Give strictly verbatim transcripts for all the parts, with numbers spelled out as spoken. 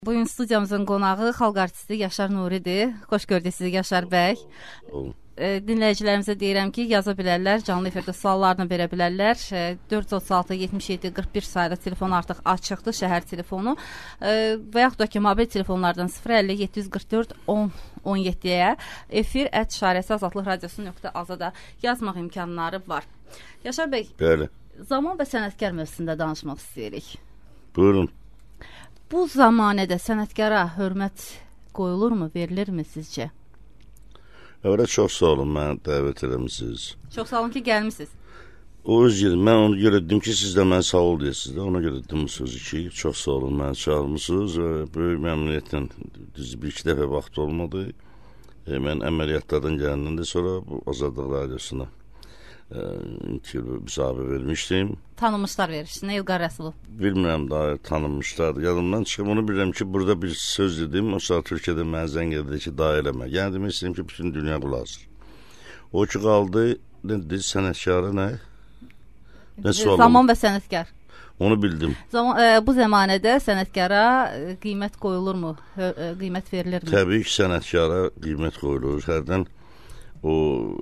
Bugün studiyamızın qonağı xalq artisti Yaşar Nuridir. Xoş gördük sizi Yaşar bəy. E, dinləyicilərimizə deyirəm ki, yaza bilərlər, canlı efirdə suallarını verə bilərlər. E, dörd yüz otuz altı yetmiş yeddi qırx bir sayılı telefon artıq açıqdır, şəhər telefonu. E, və yaxud da ki, mobil telefonlardan sıfır əlli yeddi yüz qırx dörd on on yeddiyə efir ət şarəsi azadlıq radiosu nöqtə azada yazmaq imkanları var. Yaşar bəy, Bəli. zaman və sənətkar mövzusunda danışmaq istəyirik. Buyurun. Bu zamanədə sənətkara hörmət qoyulurmu, verilirmi sizcə? Əvvələ çox sağ olun, mənə dəvət eləmişsiniz. Çox sağ olun ki, gəlmişsiniz. O öz yerim, mən onu görə dedim ki, siz də mənə sağ ol deyəsiniz də, ona görə dedim bu sözü ki, çox sağ olun, mənə çağırmışsınız və böyük məmnuniyyətlə, düz bir iki dəfə vaxt olmadı. E, mən əməliyyatlardan gələndən də sonra bu Azadlıq Radiosuna e, intervyu müsahibə vermişdim. Tanınmışlar verir, İlqar Rəsulov. Bilmirəm daha tanınmışlar. Yadımdan çıxıb onu bilirəm ki, burada bir söz dedim. O saat Türkiyədə mənə zəng edildi ki, daha eləmə. Yəni demək istəyirəm ki, bütün dünya qulaq asır. O ki qaldı, nə dedi, sənətkarı nə? Nə sual Zaman oldu? və sənətkar. Onu bildim. Zaman, e, bu zamanədə sənətkara e, qiymət qoyulurmu? Hə, e, qiymət verilirmi? Təbii ki, sənətkara qiymət qoyulur. Hərdən o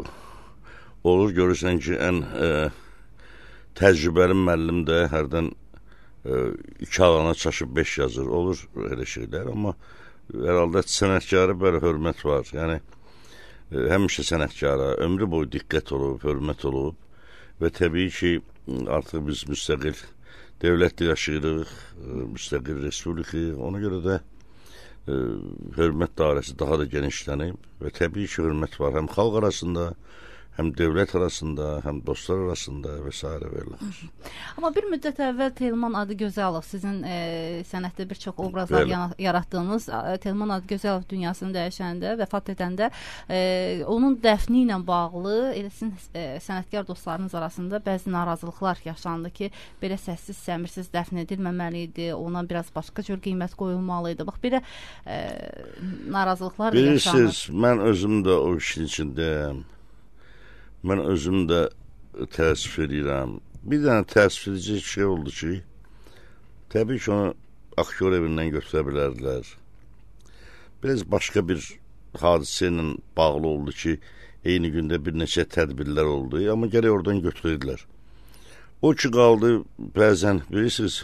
olur, görürsən ki, ən e, təcrübəli müəllim də hərdən e, iki alana çaşıb beş yazır. Olur elə şeylər, amma herhalde sənətkara belə hörmət var. Yəni, e, həmişə sənətkara ömrü boyu diqqət olub, hörmət olub və təbii ki, artıq biz müstəqil devlətli yaşayırıq, e, müstəqil respubliki, ona görə də e, hörmət dairəsi daha da genişlənib və təbii ki, hörmət var həm xalq arasında, həm dövlət arasında, həm dostlar arasında və s. verilir. Amma bir müddət əvvəl Telman Adıgözəlov, sizin e, sənətdə bir çox obrazlar yana, yaratdığınız e, Telman Adıgözəlov dünyasını dəyişəndə, vəfat edəndə e, onun dəfni ilə bağlı elə sizin e, sənətkar dostlarınız arasında bəzi narazılıqlar yaşandı ki, belə səssiz, səmirsiz dəfn edilməməli idi, ona biraz başqa cür qiymət qoyulmalı idi. Bax, belə e, narazılıqlar yaşanır. Bilirsiniz, mən özüm də o işin içindəyəm. Mən özüm də təəssüf edirəm. Bir dənə təəssüf edici şey oldu ki, təbii ki, onu aktyor evindən götürə bilərdilər. Biraz başqa bir hadisə ilə bağlı oldu ki, eyni gündə bir neçə tədbirlər oldu, amma gərək oradan götürürdülər. O ki, qaldı, bəzən, bilirsiniz,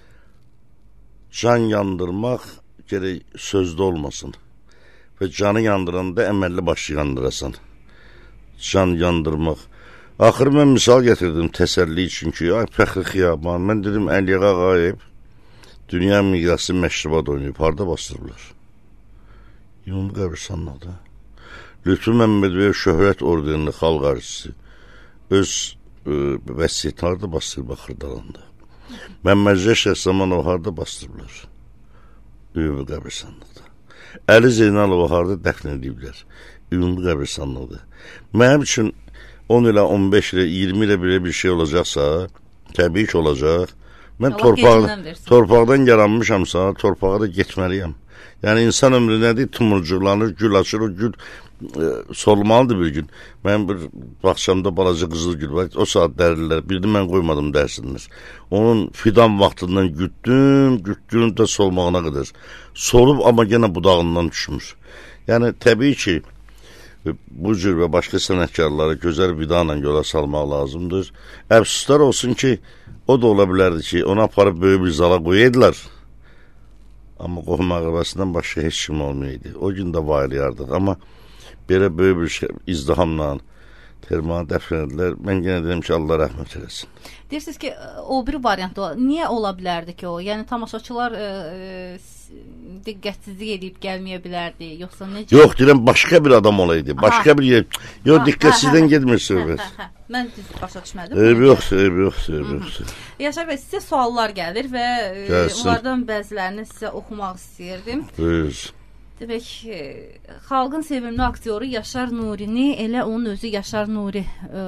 can yandırmaq gərək sözdə olmasın və canı yandıranda əməlli başlı yandırasan. Can yandırmaq. Axır mən misal getirdim təsəlli üçün ki, ay Fəxri Xiyaban, mən dedim Əliyə Ağayev dünya miqyası məşrubat oynayıb, harda bastırırlar? Ümumi qəbirstanlıqda. Lütfü Məmmədov şöhrət ordenli xalq artisti öz e, vəsiyyət harda bastırıb Axırdalanda? Məmmədcə Şəhzamanov harda bastırırlar? Ümumi qəbirstanlıqda. Əli Zeynalov harda dəfn ediblər? Ümumi qəbirstanlıqda. Mənim üçün on ilə, on beş ilə, iyirmi ilə belə bir şey olacaqsa, təbii ki, olacaq. Mən torpaq, torpaqdan yaranmışamsa, torpağa da getməliyəm. Yəni, insan ömrü nədir? Tumurcuqlanır, gül açır, o gül e, solmalıdır bir gün. Mənim bir baxçamda balaca qızıl gül var, o saat dərirlər, birini mən qoymadım dərsinlər. Onun fidan vaxtından gütdüm, gütdüm də solmağına qədər. Solub, amma yenə budağından düşmür. Yəni, təbii ki, bu cür və başqa sənətkarları gözəl vidana yola salmaq lazımdır. Əfsuslar olsun ki, o da ola bilərdi ki, onu aparıb böyük bir zala qoyaydılar. Amma qohum əqrəbəsindən başqa heç kim olmayaydı. O gün də vaylayardıq. Amma belə böyük bir şey, izdihamla Telmanı dəfn edilər. Mən yenə deyim ki, Allah rəhmət eləsin. Deyirsiniz ki, o bir variant o. Niyə ola bilərdi ki o? Yəni, tamaşaçılar e, e, diqqətsizlik edib gəlməyə bilərdi, yoxsa necə? Yox, deyirəm, başqa bir adam olaydı. Başqa bir yer. Yox, diqqətsizdən gedmir söhbət. Mən düz başa düşmədim. Eyb yoxdur, eyb yoxdur, eyb yoxdur. Yaşar bəy, sizə suallar gəlir və e, onlardan bəzilərini sizə oxumaq istəyirdim. Buyur. Demək, xalqın sevimli aktyoru Yaşar Nurini elə onun özü Yaşar Nuri e,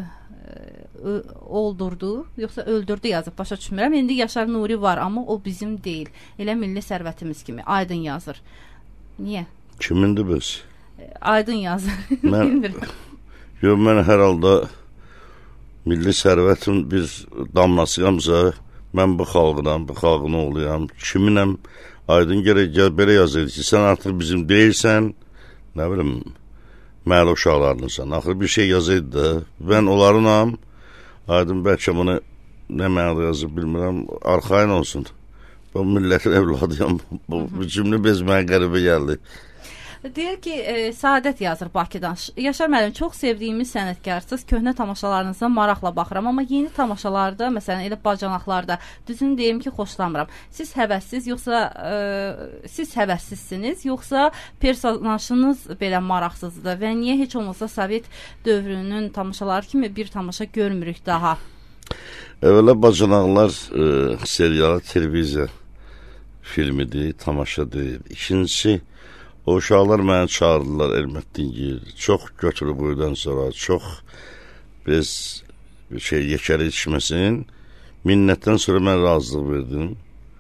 e, oldurdu, yoxsa öldürdü yazıb, başa düşmürəm. İndi Yaşar Nuri var, amma o bizim deyil. Elə milli sərvətimiz kimi, aydın yazır. Niyə? Kimindir bəs? Aydın yazır. Mən, yox, mən hər halda milli sərvətin bir damlasıyamsa, mən bu xalqdan, bu xalqın oğluyam, kiminəm, Aydın gərək gəl belə yazırdı ki, sən artıq bizim deyirsən, nə bilim, məhəllə uşaqlarınsan. Axır bir şey yazırdı da, mən onlarınam, Aydın bəlkə bunu nə mənada yazıb bilmirəm, arxayın olsun. Bu millətin evladıyam, bu cümlə bez mənə qəribə gəldi. Deyir ki, e, Səadət yazır Bakıdan. Yaşar müəllim, çox sevdiyimiz sənətkarsız, köhnə tamaşalarınıza maraqla baxıram, amma yeni tamaşalarda, məsələn, elə bacanaqlarda, düzünü deyim ki, xoşlamıram. Siz həvəssiz, yoxsa e, siz həvəssizsiniz, yoxsa personajınız belə maraqsızdır və niyə heç olmasa Sovet dövrünün tamaşaları kimi bir tamaşa görmürük daha? Əvvəla bacanaqlar e, serialı televiziya filmidir, tamaşadır. İkincisi, o uşaqlar mənə çağırdılar Elmətdingil. Çox götürü qoyudan sonra, çox biz şey, yekəli içməsin. Minnətdən sonra mən razılıq verdim.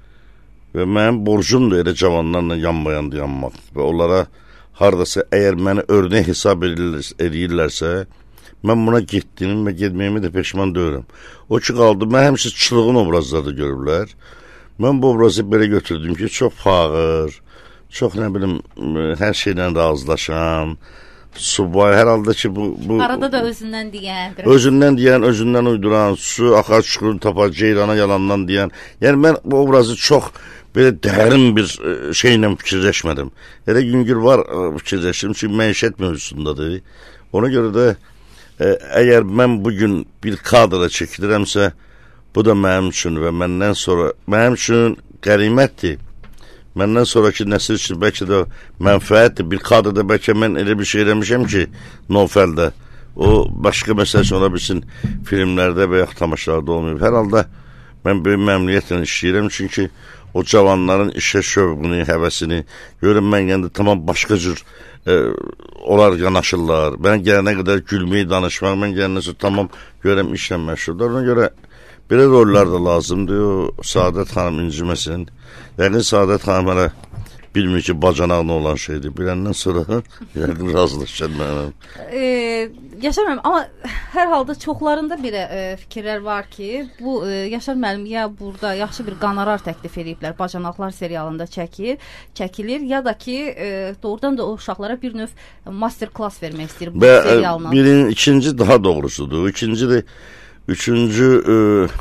Və mənim borcumdur elə cavanlarla yanmayandı yanmaq. Və onlara haradasa əgər məni örnək hesab edirlərsə, mən buna getdiyim və getməyimi də peşman deyirəm. O ki, qaldı, mən həmişə çılğın obrazlarda görürlər. Mən bu obrazı belə götürdüm ki, çox fağır, çox nə bilim, hər şeylə razılaşan, subay, hər halda ki, bu... bu arada da özündən deyən. Özündən deyən, özündən uyduran, su, axar çukurun tapar, ceyrana yalandan deyən. Yəni, mən bu obrazı çox belə dərin bir şeylə fikirləşmədim. Elə güngür var fikirləşdim ki, məişət mövzusundadır. Ona görə də ə, əgər mən bugün bir kadra çəkilirəmsə, bu da mənim üçün və məndən sonra, mənim üçün qənimətdir. Məndən sonraki nəsil üçün bəlkə də mənfəətdir. Bir kadrda bəlkə mən elə bir şey eləmişəm ki, Nofəldə. O, başqa məsələ üçün ola bilsin filmlərdə və yaxud tamaşalarda olmayıb. Hər halda mən böyük məmnuniyyətlə işləyirəm, çünki o cavanların işə şövqünü, həvəsini görürəm, mən gəndə tamam başqa cür e, onlar yanaşırlar. Mən gələnə qədər gülməyi, danışmaq, mən gələnə sonra tamam görürəm işlə məşğullar. Ona görə belə rollar da lazımdır. O Səadət xanım inciməsin. Yəqin Səadət xanım hələ bilmir ki, bacanaqlı olan şeydir. Biləndən sonra yəqin razılaşır mənim. E, Yaşar müəllim, amma hər halda çoxlarında belə e, fikirlər var ki, bu e, Yaşar müəllim ya burada yaxşı bir qonorar təklif ediblər, bacanaqlar serialında çəkir, çəkilir, ya da ki, e, doğrudan da o uşaqlara bir növ master class vermək istəyir bu Bə, serialına. Birin, ikinci daha doğrusudur. İkinci de, üçüncü e,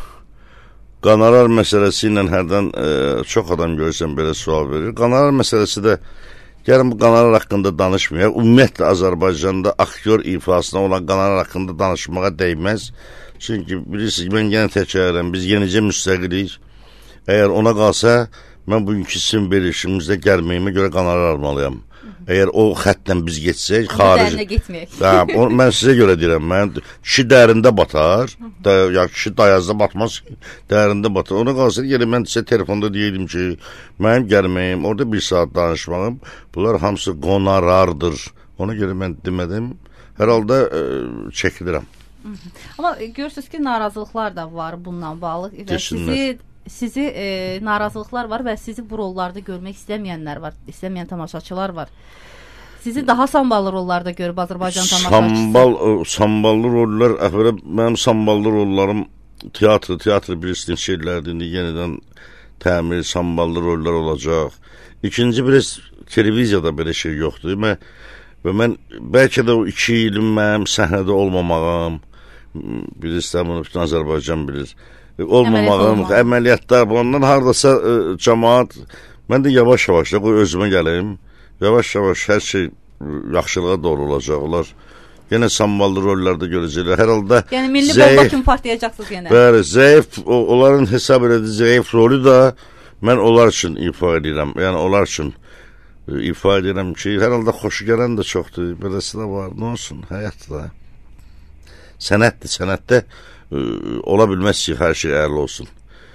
qonorar məsələsi ilə hərdən e, çox adam görürsən belə sual verir. Qonorar məsələsi də, gəlin bu qonorar haqqında danışmayaq. Ümumiyyətlə Azərbaycanda aktyor ifasına olan qonorar haqqında danışmağa dəyməz. Çünki bilirsiniz, mən yenə təkərəm, biz yenicə müstəqilik. Əgər ona qalsa, mən bugünkü sizin verilişimizdə gəlməyimə görə qonorar almalıyam. Əgər o xətdən biz geçsək, xarici... Dərinə getməyək. Hə, mən sizə görə deyirəm, mən kişi dərində batar, da, ya kişi dayazda batmaz ki, dərində batar. Ona qalsın, yəni mən sizə telefonda deyirdim ki, mənim gəlməyim, orada bir saat danışmağım, bunlar hamısı qonarardır. Ona görə mən demədim, hər halda ə, çəkilirəm. Amma görürsünüz ki, narazılıqlar da var bununla bağlı və sizi... Sizi e, narazılıqlar var və sizi bu rollarda görmək istəməyənlər var, istəməyən tamaşaçılar var. Sizi daha samballı rollarda görüb Azərbaycan tamaşaçısı. Sambal, samballı rollar, əfərə, mənim samballı rollarım teatr, teatr bilirsiniz şeylərdir, yenidən təmir, samballı rollar olacaq. İkinci biraz televiziyada belə şey yoxdur. Mən, və mən bəlkə də o iki ilim mənim səhnədə olmamağım, bilirsiniz, bunu bütün Azərbaycan bilir. Olmamağım, əməliyyatlar, bundan haradasa ə, cəmaat, mən də yavaş-yavaş da qoy özümə gəlim, yavaş-yavaş hər şey yaxşılığa doğru olacaq, onlar yenə samballı rollarda görəcəklər, hər halda yəni milli bomba kimi partlayacaqsınız yenə. Bəli, zəif, o, onların hesab elədiyi zəif rolü da mən onlar üçün ifa edirəm, yəni onlar üçün ifa edirəm ki, hər halda xoşu gələn də çoxdur, beləsi də var, nə olsun, həyatda, sənətdir, sənətdə ola bilməz ki, hər şey əyərli olsun.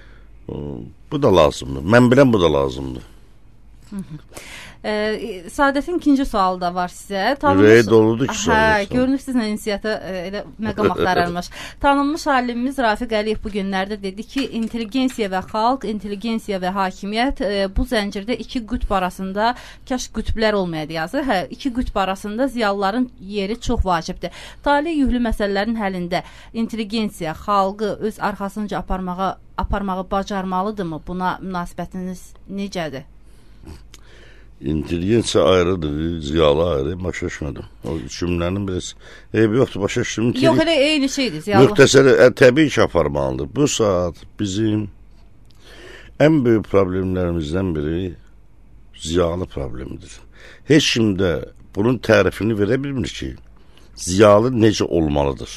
Bu da lazımdır. Mən biləm, bu da lazımdır. Hı -hı. Ee, Səadətin ikinci sualı da var sizə. Ürəyi doludur ki, sualı. Hə, görünürsünüz inisiyyata elə məqam axtarılmış. Tanınmış alimimiz Rafiq Əliyev bu günlərdə dedi ki, intelligensiya və xalq, intelligensiya və hakimiyyət e, bu zəncirdə iki qütb arasında kaş qütblər olmayaydı yazır. Hə, iki qütb arasında ziyalıların yeri çox vacibdir. Talih yüklü məsələlərin həllində intelligensiya, xalqı öz arxasınca aparmağa aparmağı bacarmalıdırmı? Buna münasibətiniz necədir? İnteligensiya ayrıdır, ziyalı ayrı, başa düşmədim. O cümlənin biraz eybi yoxdur, başa düşdüm. Yox, elə eyni şeydir, ziyalı. Müxtəsəri ə, təbii ki, aparmalıdır. Bu saat bizim ən böyük problemlərimizdən biri ziyalı problemidir. Heç kim də bunun tərifini verə bilmir ki, ziyalı necə olmalıdır.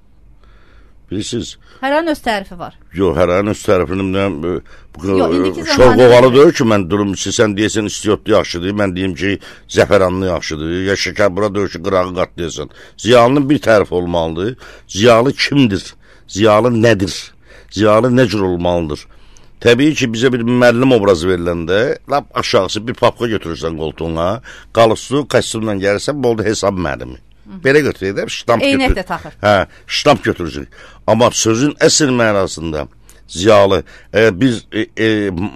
Bilirsiniz? Hər an öz tərifi var. Yox, hər an öz tərifini şorqoğalı deyir ki, mən durum için, sən deyəsən istiyotlu yaxşıdır, mən deyim ki, zəfəranlı yaxşıdır, ya şəkər bura deyir ki, qırağı qat deyəsən. Ziyalının bir tərif olmalıdır. Ziyalı kimdir? Ziyalı nədir? Ziyalı nə cür olmalıdır? Təbii ki, bizə bir müəllim obrazı veriləndə, lap aşağısı bir papqa götürürsən qoltuğuna, qalısı, kostyumla gəlirsən, boldu hesab müəllimi. Belə götürək də, ştamp götürür. Eynək də taxır. Hə, ştamp götürürsün. Amma sözün əsl mənasında ziyalı, əgər biz e, e,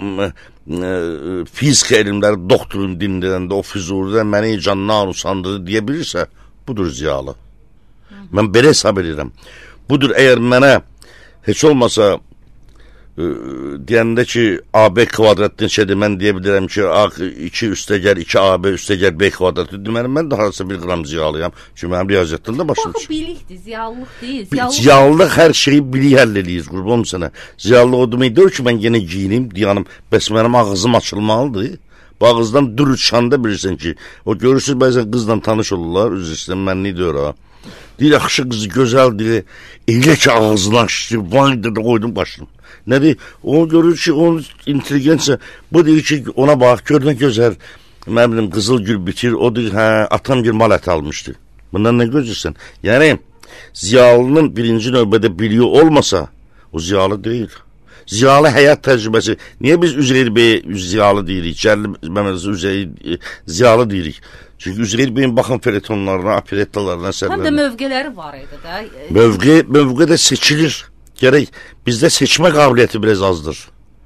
e, fizika elmləri doktorun dinləyəndə o füzuridə məni candan usandırır deyə bilirsə, budur ziyalı. Mən belə hesab edirəm. Budur, əgər mənə heç olmasa e, deyəndə ki, A B kvadratın şeydir, mən deyə bilirəm ki, A iki üstəgəl iki A B üstəgəl B kvadratı deməli, mən də harasa bir qram ziyalıyam. Çünki mənim riyaziyyatdan da başım çıxır. Bu bilikdir, ziyallıq deyil. Ziyallıq, ziyallıq hər şeyi bilik həll eləyir, qurbanım sənə. Ziyallıq o demək deyir ki, mən yenə giyinim, deyanım, bəs mənim ağzım açılmalıdır. Bu ağızdan dur uçanda bilirsən ki, o görürsünüz, bəzən qızla tanış olurlar, üzr istəyirəm, mən nə deyir ha. Deyir, yaxşı qızı, gözəl deyir, elə ki ağzını açdı, vay da qoydum başını. Nədir? O görür ki, onun intelligensiya, bu deyir ki, ona bax, gör nə gözəl, mən bilim, qızıl gül bitir, o deyir, hə, atam bir mal əti almışdı. Bundan nə gözürsən? Yəni, ziyalının birinci növbədə biliyi olmasa, o ziyalı deyil. Ziyalı həyat təcrübəsi. Niyə biz Üzeyir Bey ziyalı deyirik? Cəlil Məmmədəsi Üzeyir ziyalı deyirik? Çünki Üzeyir Bey'in baxın feletonlarına, operettalarına, əsərlərine. Həm də mövqeləri var idi də. Mövqe, mövqe də seçilir. Gərək bizdə seçmə qabiliyyəti biraz azdır.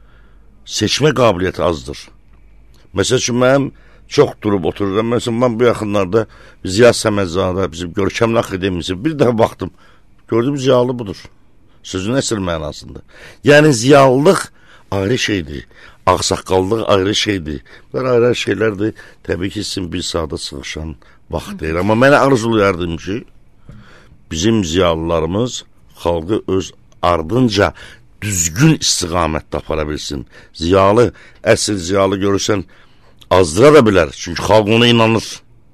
Seçmə qabiliyyəti azdır. Məsəl üçün, mənim çox durub otururam. Məsələn, mən bu yaxınlarda Ziya Səmədzadə, bizim Görkəmli Akademisi bir dəfə baxdım. Gördüm, ziyalı budur. Sözün əsl mənasında. Yəni, ziyalılıq ayrı şeydir. Ağsaqqallıq ayrı şeydir. Bunlar ayrı şeylərdir. Təbii ki, sizin bir saata sığışan vaxt deyir. Amma mənə arzulayardım ki, bizim ziyalılarımız xalqı öz ardınca düzgün istiqamətdə apara bilsin. Ziyalı, əsl ziyalı görürsən, azdıra da bilər. Çünki xalq ona inanır.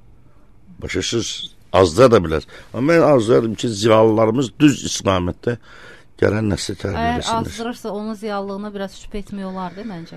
Başasız, azdıra da bilər. Amma mən arzulayardım ki, ziyalılarımız düz istiqamətdə gələn nəsli tərbiyə edəsinlər. Əgər azdırırsa, onun ziyallığına biraz şübhə etmək olar, değil məncə?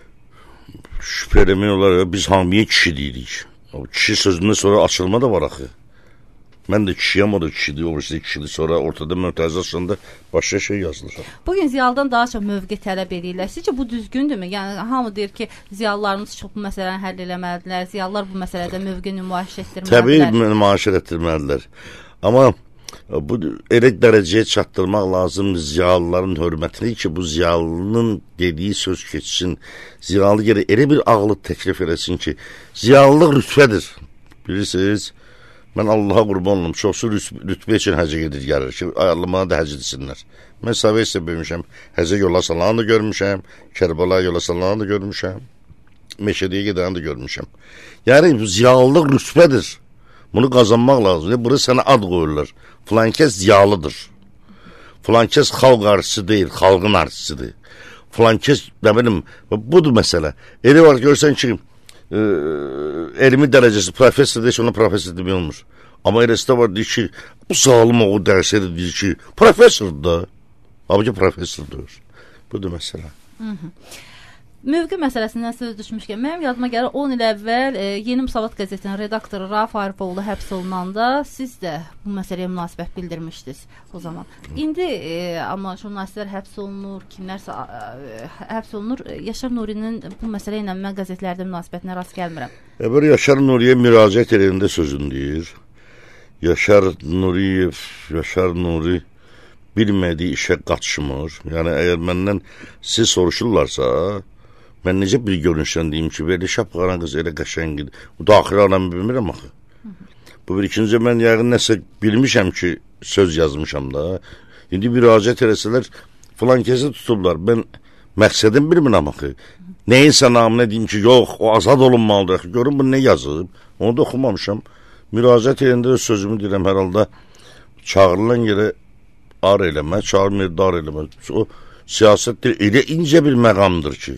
Şübhə etmək olar. Biz hamiyə kişi deyirik. O kişi sözündən sonra açılma da var axı. Mən də kişiyəm, o da kişidir, o birisi kişidir. Sonra ortada mötərizə açılanda başqa şey yazılır. Bugün ziyalıdan daha çox mövqe tələb edirlər. Sizcə bu düzgündürmü? Yəni, hamı deyir ki, ziyalılarımız çox bu məsələni həll eləməlidirlər. Ziyalılar bu məsələdə mövqe nümayiş etdirməlidirlər. Təbii nümayiş etdirməlidirlər. Amma bu elə dərəcəyə çatdırmaq lazımdır ziyalıların hörmətini ki, bu ziyalının dediyi söz keçsin. Ziyalı gələ elə bir ağlı təklif eləsin ki, ziyalılıq rütbədir. Bilirsiniz, mən Allaha qurban olum, çoxsu rütbə üçün həcə gedir gəlir ki, ayarlamana da həcə etsinlər. Mən Savayisdə böyümüşəm, həcə yola salanı da görmüşəm, Kərbalaya yola salanı da görmüşəm, Meşədiyə gedəni də görmüşəm. Yəni, ziyalılıq rütbədir. Bunu qazanmaq lazımdır. Bura sənə ad qoyurlar. Filankəs ziyalıdır. Filankəs xalq artçısı deyil, xalqın artçısıdır. Filankəs, nə bilim, budur məsələ. Elə var, görsən ki, e, elmi dərəcəsi professor deyir ki, ona professor demək olmur. Amma eləsi də var, deyir ki, bu zalim oğul dərsə də deyir ki, professordur da. Abi ki, professordur. Budur məsələ. Hı hı. Mövqe məsələsindən söz düşmüşkən, mənim yadıma gəlir on il əvvəl e, Yeni Müsavat qəzetinin redaktoru Rauf Arifoğlu həbs olunanda siz də bu məsələyə münasibət bildirmişdiniz o zaman. İndi e, amma jurnalistlər həbs olunur, kimlərsə e, həbs olunur. Yaşar Nurinin bu məsələ ilə mən qəzetlərdə münasibətinə rast gəlmirəm. Əvvəl Yaşar Nuriyə müraciət edəndə sözün deyir. Yaşar Nuriyev, Yaşar Nuri bilmədiyi işə qaçmır. Yəni, əgər məndən siz soruşurlarsa, mən necə bir görünüşdən deyim ki, belə şapqaran qız elə qəşəngidir. Bu daxili aramı bilmirəm axı. Bu bir ikinci mən yəqin nəsə bilmişəm ki, söz yazmışam da. İndi müraciət eləsələr, filan kəsi tutublar. Mən Məqsədim bilmirəm axı. Nəyinsə namına deyim ki, yox, o azad olunmalıdır. Görün bu nə yazıb? Onu da oxumamışam. Müraciət edəndə sözümü deyirəm, hər halda çağırılan yerə ar eləmə, çağırmır dar eləmə. O siyasət elə incə bir məqamdır ki,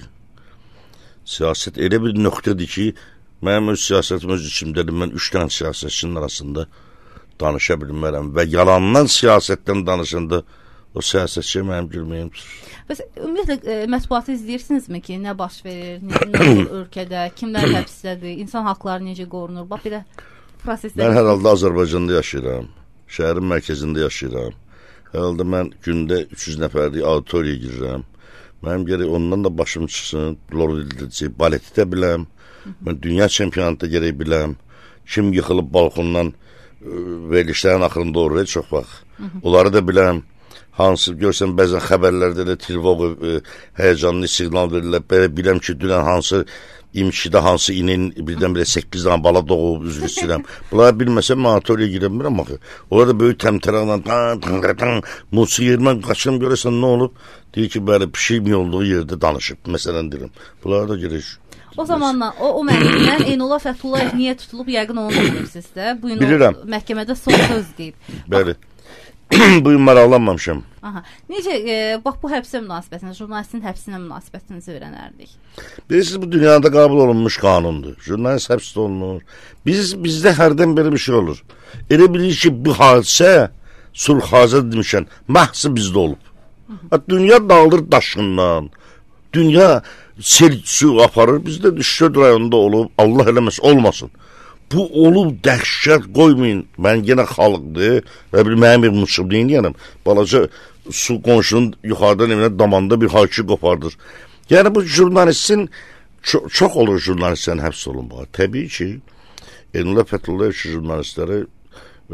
siyasət elə bir nöqtədir ki, mənim öz siyasətim öz içimdədir. Mən üç dənə siyasətçinin arasında danışa bilmərəm və yalandan siyasətdən danışanda o siyasətçiyə mənim gülməyimdir. Bəs ümumiyyətlə e, mətbuatı izləyirsinizmi ki, nə baş verir, nə, nə olur ölkədə, kimlər həbsdədir, insan haqları necə qorunur? Bax belə proseslər. Mən hər halda Azərbaycanda yaşayıram, şəhərin mərkəzində yaşayıram. Hər halda mən gündə üç yüz nəfərlik auditoriya girirəm. Mənim gərək ondan da başım çıxsın, lorildəcək, baleti də biləm, mən dünya çempionatda gərək biləm, kim yıxılıb balkondan verilişlərin axırında olur, çox vaxt. Onları da biləm. Hansı, görsən, bəzən xəbərlərdə də tilvoq həyəcanlı siqnal verirlər. Belə biləm ki, dünən hansı imşidə, hansı inin birdən-birə səkkiz dənə bala doğub, üzr istəyirəm. Bunları bilməsəm, mən auditoriya girəmirəm axı. Orada böyük təmtəraqla, musiqi yermən qaçım görəsən nə olub? Deyir ki, bəli, pişiyin olduğu yerdə danışıb, məsələn deyirəm. Bunları da gerək. O zamanla, o, o məhkəmədən Eynullah Fəthullayev niyə tutulub, yəqin onu bilirsiniz də. Bu gün o məhkəmədə son söz deyib. Bəli. Bu gün maraqlanmamışam. Aha. Necə, e, bax bu həbsə münasibətiniz, jurnalistin həbsinə münasibətinizi öyrənərdik. Bilirsiniz, bu dünyada qəbul olunmuş qanundur. Jurnalist həbsdə olunur. Biz, bizdə hərdən belə bir şey olur. Elə bilir ki, bu hadisə, sulh hazır demişən, məhsi bizdə olub. Hı -hı. Dünya dağılır daşından. Dünya sel su aparır. Bizdə Şüşöd rayonunda olub. Allah eləməsin, olmasın. Bu olub dəhşət qoymayın. Mən yenə xalqdır və bir mənim bir mıçıb deyin deyənəm. Balaca su qonşunun yuxarıdan evinə damanda bir hayki qopardır. Yəni bu jurnalistin ço çox olur jurnalistlərin həbs olunmağı. Təbii ki, Eynullah Fəthullayev ki, jurnalistləri e,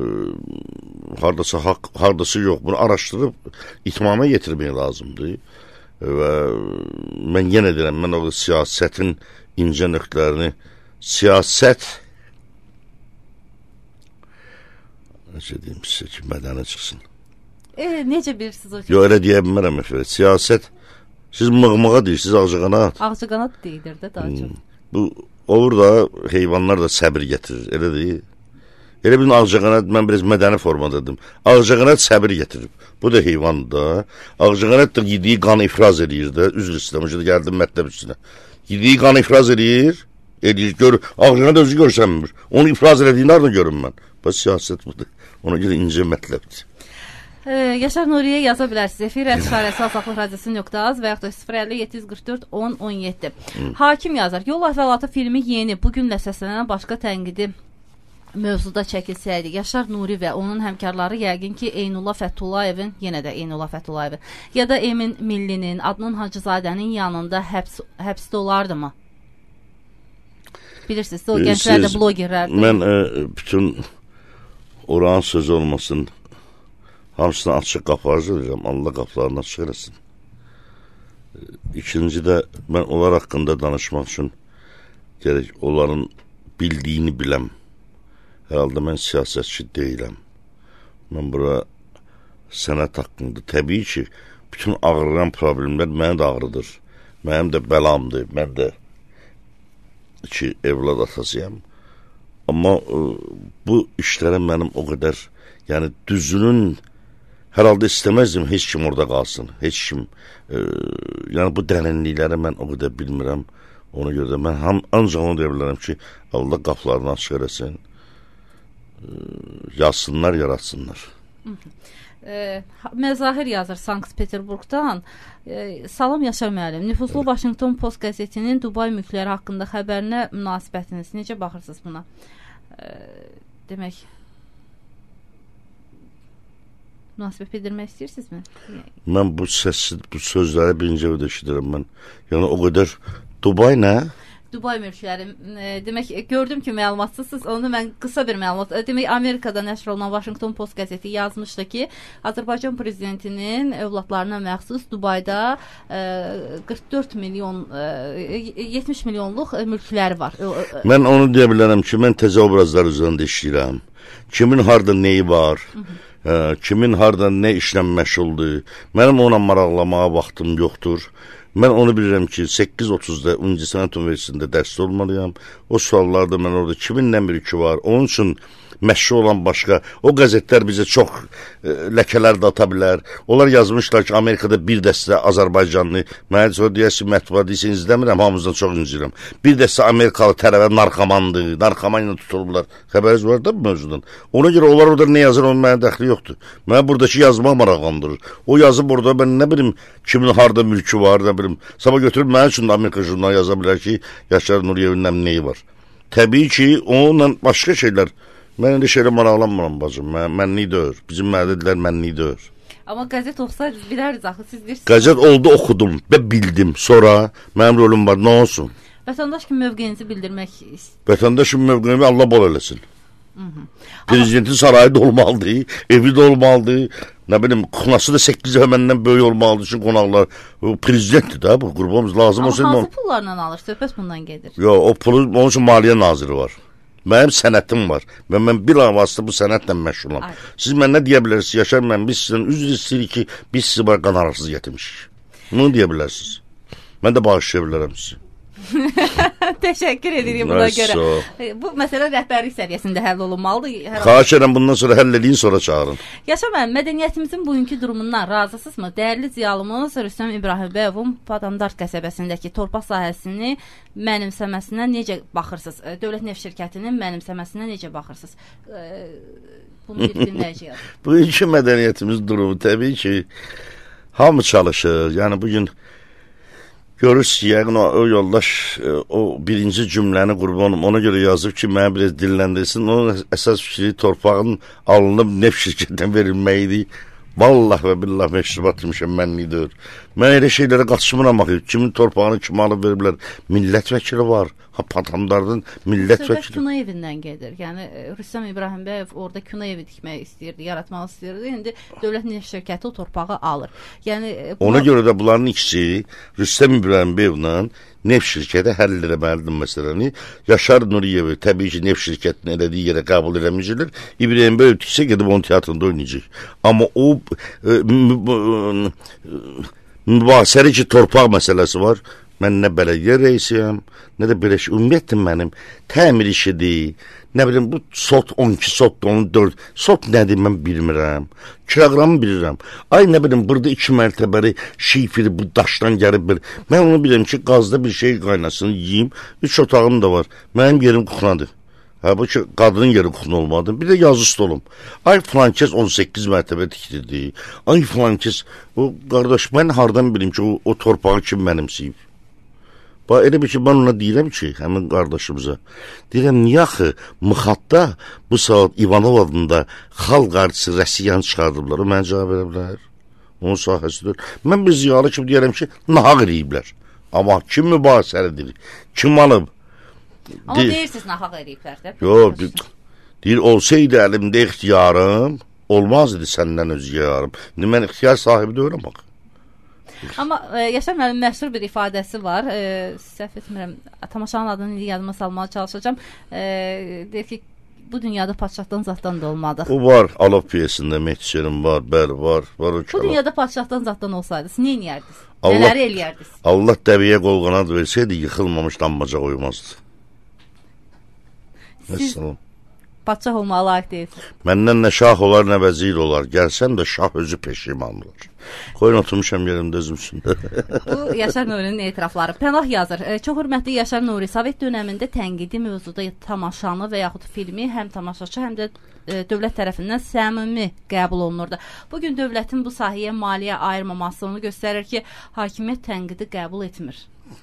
hardasa haqq, hardası yox. Bunu araşdırıb itmama yetirmək lazımdır. Və mən yenə deyirəm, mən o siyasətin incə nöqtələrini, siyasət necə deyim sizə ki, mədəni çıxsın. E, necə bilirsiniz o ki? Yox, elə deyə bilmərəm əfəri. Siyasət, siz mığmığa deyirsiniz, ağcaqanat. Ağcaqanat deyilir də daha çox. Hmm. Bu, olur da, heyvanlar da səbir getirir, elə deyil. Elə bilin ağcaqanat, mən biraz mədəni formada dedim. Ağcaqanat səbir getirir. Bu da heyvandır da. Ağcaqanat da yediyi qanı ifraz edir də. Üzr istəmiş də gəldim mətləb üstünə. Yediyi qanı ifraz edir. Edir, gör, ağcaqanat özü görsənmir. Onu ifraz edildiğini arada görün mən. Bu siyasət budur. Ona görə incə mətləbdir. Ee, Yaşar Nuriyə yaza bilərsiniz. Efir əlçarəsi Asaqlıq Radiosu nöqtə az və yaxud da sıfır əlli yeddi yüz qırx dörd on on yeddi. Hakim yazar. Yol əhvalatı filmi yeni, bugünlə səslənən başqa tənqidi mövzuda çəkilsəydi, Yaşar Nuri və onun həmkarları yəqin ki, Eynullah Fətullayevin, yenə də Eynullah Fətullayevin, ya da Emin Millinin, Adnan Hacızadənin yanında həbs, həbsdə olardı mı? Bilirsiniz, o gənclər də blogerlərdir. Mən ə, bütün oranın sözü olmasın, hamısını açıq qapı arzu edirəm, Allah qapılarını açıq eləsin. İkinci də mən onlar haqqında danışmaq üçün gərək onların bildiyini biləm. Hər halda mən siyasətçi deyiləm. Mən bura sənət haqqında, təbii ki, bütün ağrıran problemlər mənə də ağrıdır. Mənim də bəlamdır, mən də ki, evlad atasıyam. Amma ə, bu işlərə mənim o qədər, yəni düzünün hər halda istəməzdim heç kim orada qalsın, heç kim. Ə, yəni bu dərinlikləri mən o qədər bilmirəm. Ona görə də mən ham, ancaq onu deyə bilərəm ki, Allah qapılarını açıq eləsin. Yazsınlar, yaratsınlar. E, Məzahir yazır Sankt-Peterburqdan. E, salam Yaşar müəllim. Nüfuzlu Washington Post qəzetinin Dubay mülkləri haqqında xəbərinə münasibətiniz necə baxırsınız buna? E, demək münasibət bildirmək istəyirsinizmi? Mən bu səsi, bu sözləri birinci də eşidirəm mən. Yəni o qədər Dubay nə? Dubay mülkləri. E, demək, gördüm ki, məlumatsızsınız. Onu mən qısa bir məlumat. E, demək, Amerikada nəşr olunan Washington Post qəzeti yazmışdı ki, Azərbaycan prezidentinin övladlarına məxsus Dubayda e, qırx dörd milyon, e, yetmiş milyonluq e, mülkləri var. E, e, mən onu deyə bilərəm ki, mən təzə obrazlar üzərində işləyirəm. Kimin harda neyi var? Hı -hı. Ə, kimin harda nə işlə məşğuldur? Mənim ona maraqlamağa vaxtım yoxdur. Mən onu bilirəm ki, səkkiz otuzda Universitet Universitetində dərs olmalıyam. O suallarda mən orada kiminlə bir iki var. Onun üçün məşğul olan başqa, o qəzetlər bizə çox e, ləkələr də ata bilər. Onlar yazmışlar ki, Amerikada bir dəstə Azərbaycanlı, mənə sonra deyəsi mətbuat deyəsin, izləmirəm, hamımızdan çox incirəm. Bir dəstə Amerikalı tərəvə narkomandır, narkoman ilə tutulurlar. Xəbəriniz var da bu mövzudan. Ona görə onlar orada nə yazır, onun mənə dəxli yoxdur. Mənə buradakı yazma maraqlandırır. O yazıb orada, mən nə bilim, kimin harda mülkü var, nə bilim. Sabah götürüb mənim üçün Amerika jurnalı yaza bilər ki, Yaşar Nuriyevin nəyi var. Təbii ki, onunla başqa şeylər. Mən indi şeylə maraqlanmıram bacım. Mən, mənlik deyir. Bizim mədədlər mənlik deyir. Amma qəzet oxusaydınız bilərdiniz axı, siz deyirsiniz. Qəzet oldu, oxudum və bildim. Sonra mənim rolum var, nə olsun? Vətəndaş kimi mövqeyinizi bildirmək istəyir. Vətəndaş kimi mövqeyimi Allah bol eləsin. Hı -hı. Prezidentin Amma... sarayı da olmalıdır, evi də olmalıdır. Nə bilim, xunası da səkkiz dəfə məndən böyük olmalıdır üçün qonaqlar. O prezidentdir də, bu qurbanımız lazım olsa. Amma hansı pullarla alır? Söhbət bundan gedir. Yox, o pulu, onun üçün maliyyə naziri var. Mənim sənətim var və mən bir avazda bu sənətlə məşğulam. Ay. Siz mənə deyə bilərsiniz, Yaşar mən, biz sizdən üzr istəyirik ki, biz sizi var qanararsız yetirmişik. Bunu deyə bilərsiniz. Mən də bağışlaya bilərəm sizi. Təşəkkür edirik buna görə. Bu məsələ rəhbərlik səviyyəsində həll olunmalıdır. Xahiş edirəm, bundan sonra həll eləyin, sonra çağırın. Yaşar müəllim, mədəniyyətimizin bugünkü durumundan razısınızmı? Dəyərli ziyalımız Rüstəm İbrahimbəyovun Badamdar qəsəbəsindəki torpaq sahəsini mənimsəməsinə necə baxırsınız? Dövlət Neft Şirkətinin mənimsəməsinə necə baxırsınız? Bunu bir dinləyəcəyik. Bugünkü mədəniyyətimiz durumu təbii ki, hamı çalışır. Yəni bugün görürsünüz, yəqin o, o yoldaş o birinci cümləni qurbanım ona görə yazıb ki, mənə biraz dilləndirsin. Onun əsas fikri torpağın alınıb neft şirkətinə verilməyidir. Vallahi və billah məşrubat demişəm, mənlik deyir. Mən elə şeylərə qaçmıram axı. Kimin torpağını kim alıb veriblər? Millət vəkili var. Ha, Badamdardan millət Söhbət vəkili. Kino evindən gedir. Yəni Rüstəm İbrahimbəyov orada kino evi tikmək istəyirdi, yaratmaq istəyirdi. İndi Dövlət Neft Şirkəti o torpağı alır. Yəni buna... Ona görə də bunların ikisi Rüstəm İbrahimbəyovla neft şirkəti həll eləməlidir məsələni. Yaşar Nuriyevi təbii ki, neft şirkətinin elədiyi yerə qəbul eləməyəcəklər. İbrahimbəyov tiksə gedib onun teatrında oynayacaq. Amma o e, mübahisəli ki, torpaq məsələsi var. Mən nə bələdiyyə reisiyəm, nə də belə şey. Ümumiyyətlə mənim təmir işidir. Nə bilim, bu sot on iki sotdur, on dörd. Sot nədir mən bilmirəm. Kiloqramı bilirəm. Ay nə bilim, burada iki mərtəbəli şifiri bu daşdan gəlib bir. Mən onu bilirəm ki, qazda bir şey qaynasın, yiyeyim. Üç otağım da var. Mənim yerim kuxnadır. Ha, bu ki, qadının yeri kuxna olmadı. Bir də yazı stolum. Ay filankəs on səkkiz mərtəbə tikdirdi. Ay filankəs, o qardaş, mən hardan bilim ki, o, o torpağı kim mənimsiyib? Bax, elə bir ki, mən ona deyirəm ki, həmin qardaşımıza, deyirəm, niyə axı Mıxatda bu saat İvanov adında xalq artisi Rəsiyan çıxardıblar, o mənə cavab verə bilər. Onun sahəsidir. Mən bir ziyalı kimi deyirəm ki, nahaq eləyiblər. Amma kim mübahisəlidir, kim alıb? Amma deyir, deyirsiniz, nahaq eləyiblər də. Yox, deyir, olsaydı əlimdə ixtiyarım, olmaz idi səndən öz yarım. İndi mən ixtiyar sahibi deyirəm, bax. Amma e, Yaşar müəllim məşhur bir ifadəsi var. E, səhv etmirəm, tamaşanın adını indi yadıma salmağa çalışacağam. E, deyir ki, bu dünyada padşahdan zatdan da olmadıq. O var, Alov piyesində Mehdiçerin var, bəli, var. var o bu dünyada padşahdan zatdan olsaydınız, nə eləyərdiniz? Nələri eləyərdiniz? Allah dəviyə qol qanad versəydi, yıxılmamış dambaca qoymazdı. Siz padşah olmağa layiq deyilsiniz. Məndən nə şah olar, nə vəzir olar. Gəlsəm də şah özü peşiman olar. Qoyun oturmuşam yerimdə özümsün. Bu Yaşar Nurinin etirafları. Pənah yazır. E, çox hörmətli Yaşar Nuri, Sovet dönəmində tənqidi mövzuda tamaşanı və yaxud filmi həm tamaşaçı, həm də e, dövlət tərəfindən səmimi qəbul olunurdu. Bugün dövlətin bu sahəyə maliyyə ayırmaması onu göstərir ki, hakimiyyət tənqidi qəbul etmir.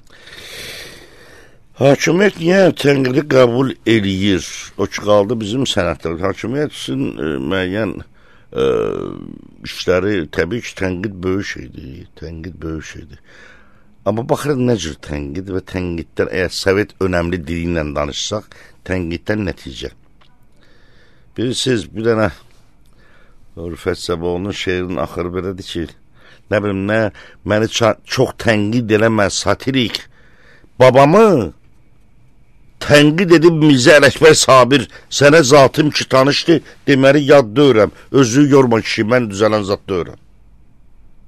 Hakimiyyət niyə tənqidi qəbul eləyir? O ki, qaldı bizim sənətlər. Hakimiyyət üçün e, müəyyən e, işləri, təbii ki, tənqid böyük şeydir. Tənqid böyük şeydir. Amma baxırıq nə cür tənqid və tənqiddən, əgər Sovet önəmli dili ilə danışsaq, tənqiddən nəticə. Bilirsiniz, bir dənə Rüfət Səbəoğlu'nun şeirinin axırı belədir ki, nə bilim, nə, məni çox tənqid eləmə, satirik, babamı tənqid edib Mirzə Ələkbər Sabir, sənə zatım ki tanışdı, deməli yad deyirəm, özü yorma kişi, mən düzələn zat deyirəm.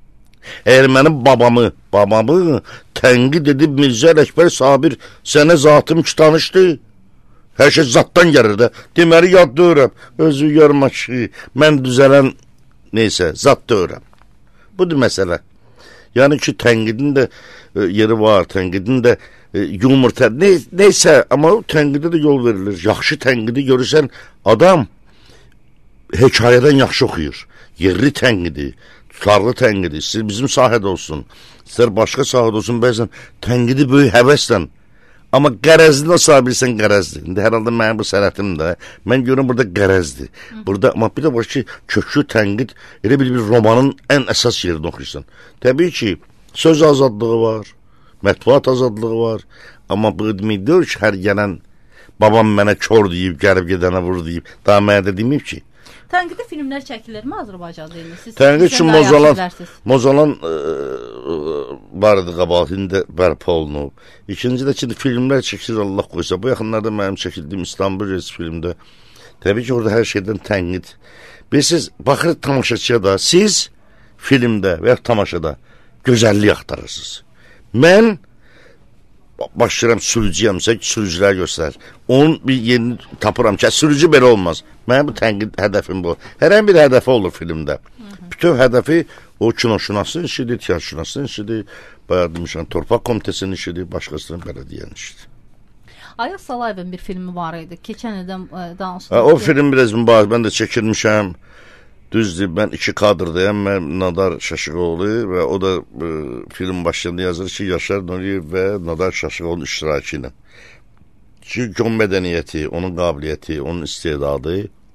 Əgər mənim babamı, babamı tənqid edib Mirzə Ələkbər Sabir sənə zatım ki tanışdı. Hər şey zatdan gəlir də. Deməli yad deyirəm. Özü görmə ki, mən düzələn neysə, zat deyirəm. Budur məsələ. Yəni ki, tənqidin də e, yeri var, tənqidin də e, yumur, ne, neysə, amma tənqidə də yol verilir. Yaxşı tənqidi görürsən, adam hekayədən yaxşı oxuyur. Yerli tənqidi, tutarlı tənqidi, istər bizim sahədə olsun, istər başqa sahədə olsun, bəzən tənqidi böyük həvəslə. Amma qərəzli nasıl bilsən qərəzdir. İndi hər halda mənim bu sənətim də, mən görürüm burada qərəzdir. Burada, amma bir də var ki, köklü tənqid, elə bir, bir romanın ən əsas yerini oxuyursan. Təbii ki, söz azadlığı var, mətbuat azadlığı var, amma bu deyir ki, hər gələn babam mənə kör deyib, gəlib gedənə vur deyib, daha mənə də deməyib ki. Tənqidi filmlər çəkilirmi Azərbaycanda? Tənqid üçün Mozalan, Mozalan e, var idi qabahatində bərpa olunub. İkinci də ki, filmlər çəkilir Allah qoysa. Bu yaxınlarda mənim çəkildiyim İstanbul Rezi filmdə. Təbii ki, orada hər şeydən tənqid. Bilirsiniz, baxır tamaşaçıya da, siz filmdə və ya tamaşada gözəllik axtarırsınız. Mən başlayıram sürücüyəmsə, sürücülər göstərir. Onun bir yerini tapıram ki, sürücü belə olmaz. Mənim bu tənqid hədəfim bu. Hər ein bir hədəfi olur filmdə. Bütün hədəfi o kinoşünasın işidir, tiyatroşünasın işidir, bayaq demişəm, Torpaq Komitəsinin işidir, başqasının belədiyənin işidir. Ayaz Salayevin bir filmi var idi. Keçən ildən danışdım. O film biraz mübahiz, mən də çəkilmişəm. Düzdür, mən iki kadrdayım, mən Nadar Şaşıqoğlu və o da e, film başında yazır ki, Yaşar Nuriyev və Nadar Şaşıqoğlu'nun iştirakı ilə. Çünki onun mədəniyyəti, onun qabiliyyəti, onun istedadı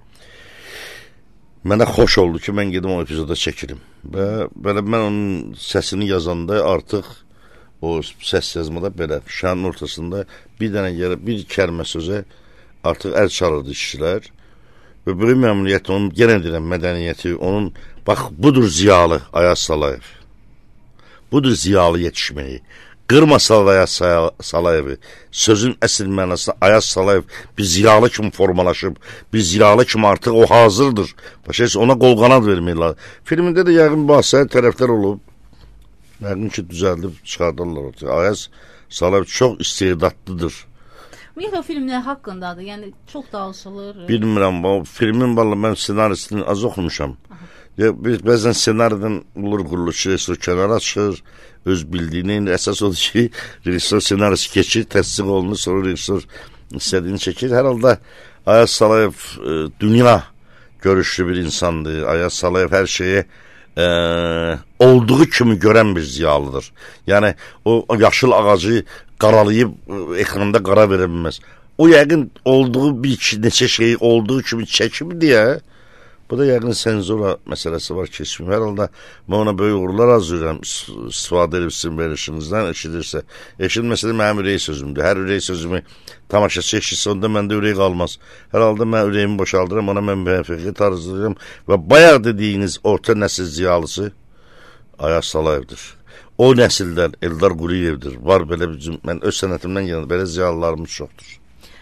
mənə xoş oldu ki, mən gedim o epizoda çəkirim. Və belə mən onun səsini yazanda artıq o səs yazmada belə şanın ortasında bir dənə yerə, bir kəlmə sözə artıq əl çalırdı işçilər. Və böyük məmnuniyyət, onun yenə deyirəm mədəniyyəti, onun, bax, budur ziyalı Ayaz Salayev. Budur ziyalı yetişməyi. Qırmasalar Ayaz Salayevi, sözün əsl mənasında Ayaz Salayev bir ziyalı kimi formalaşıb, bir ziyalı kimi artıq o hazırdır. Başa ona qol qanad verməyirlər. Filmində də yəqin bahsəyə tərəflər olub, yəqin ki, düzəldib çıxardarlar. Ayaz Salayev çox istedadlıdır. Ümumiyyətlə o film nə haqqındadır? Yəni çox danışılır. Bilmirəm, o filmin valla mən senarisini az oxumuşam. Ya, biz bəzən senariden olur qurulur ki, rejissor kənara çıxır, öz bildiyini, əsas odur ki, rejissor senarisi keçir, təsdiq olunur, sonra rejissor istədiyini çəkir. Hər halda Ayaz Salayev e, dünya görüşlü bir insandır. Ayaz Salayev hər şeyi e, olduğu kimi görən bir ziyalıdır. Yəni o, o yaşıl ağacı qaralayıb ekranda qara verə bilməz. O yəqin olduğu bir neçə şeyi olduğu kimi çəkib deyə, bu da yəqin senzura məsələsi var keçməyim. Hər halda mən ona böyük uğurlar arzulayıram, istifadə edib sizin verişinizdən, eşidirsə. Eşitməsə də mənim ürək sözümdür. Hər ürək sözümü tamaşaçı eşitsə, onda məndə ürək qalmaz. Hər halda mən ürəyimi boşaldıram, ona mən müvəffəqiyyət arzulayıram və bayaq dediyiniz orta nəsil ziyalısı Ayaz Salayevdir. O nəsildən Eldar Quriyevdir. Var belə bir, mən öz sənətimdən gələn belə ziyalılarımız çoxdur.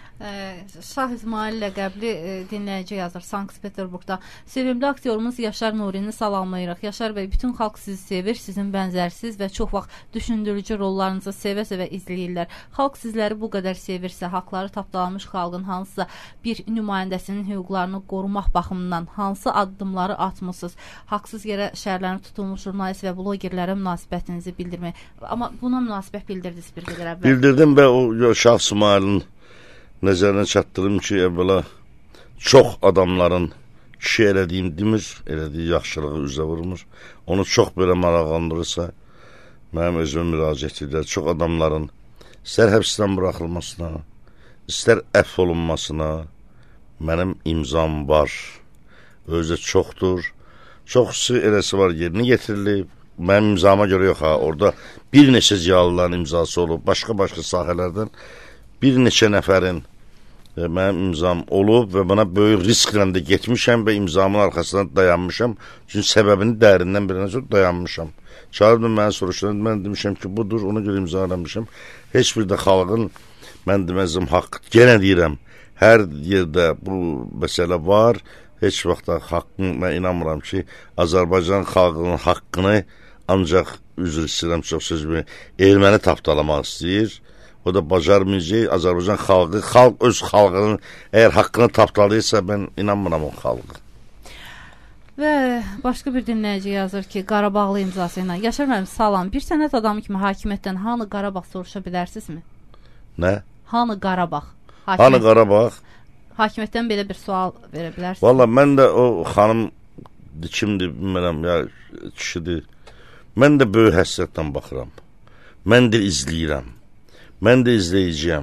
Şah İsmail ləqəbli e, dinləyici yazır Sankt-Peterburqda. Sevimli aktyorumuz Yaşar Nurini salamlayırıq. Yaşar bəy, bütün xalq sizi sevir, sizin bənzərsiz və çox vaxt düşündürücü rollarınızı sevə-sevə izləyirlər. Xalq sizləri bu qədər sevirsə, haqları tapdalanmış xalqın hansısa bir nümayəndəsinin hüquqlarını qorumaq baxımından hansı addımları atmısınız? Haqsız yerə şərlərini tutulmuş jurnalist və blogerlərə münasibətinizi bildirmək. Amma buna münasibət bildirdiniz bir qədər əvvəl. Bildirdim və o Şah İsmailin nəzərinə çatdırım ki, əvvəla çox adamların kişi elədiyim demir, elədiyi yaxşılığı üzə vurmur. Onu çox belə maraqlandırırsa, mənim özümə müraciət edir. Çox adamların istər həbsdən buraxılmasına, istər əff olunmasına mənim imzam var. Özü çoxdur. Çoxsu eləsi var, yerinə getirilib. Mənim imzama görə yox ha, orada bir neçə ziyalıların imzası olub, başqa-başqa sahələrdən bir neçə nəfərin e, mənim imzam olub və buna böyük risklə də getmişəm və imzamın arxasından dayanmışam. Çünki səbəbini dərindən bir nəsə dayanmışam. Çağırdım mənə soruşdan, mən demişəm ki, budur, ona görə imzalamışam. Heç bir də xalqın, mən deməzdim, haqq, genə deyirəm, hər yerdə bu məsələ var. Heç vaxt da haqqın, mən inanmıram ki, Azərbaycan xalqının haqqını ancaq üzr istəyirəm çox sözümü, erməni tapdalamaq istəyir. O da bacarmayacaq. Azərbaycan xalqı, xalq öz xalqının əgər haqqını tapdalayırsa, mən inanmıram o xalqı. Və başqa bir dinləyici yazır ki, Qarabağlı imzası ilə Yaşar müəllim, salam. Bir sənət adamı kimi hakimiyyətdən hanı Qarabağ soruşa bilərsinizmi? Nə? Hanı Qarabağ? Hakimiyyət... Hanı Qarabağ? Hakimiyyətdən belə bir sual verə bilərsiniz. Valla mən də o xanım kimdir, bilmirəm, ya kişidir. Mən də böyük həsrətlə baxıram. Mən də izləyirəm. Mən də izləyəcəyəm.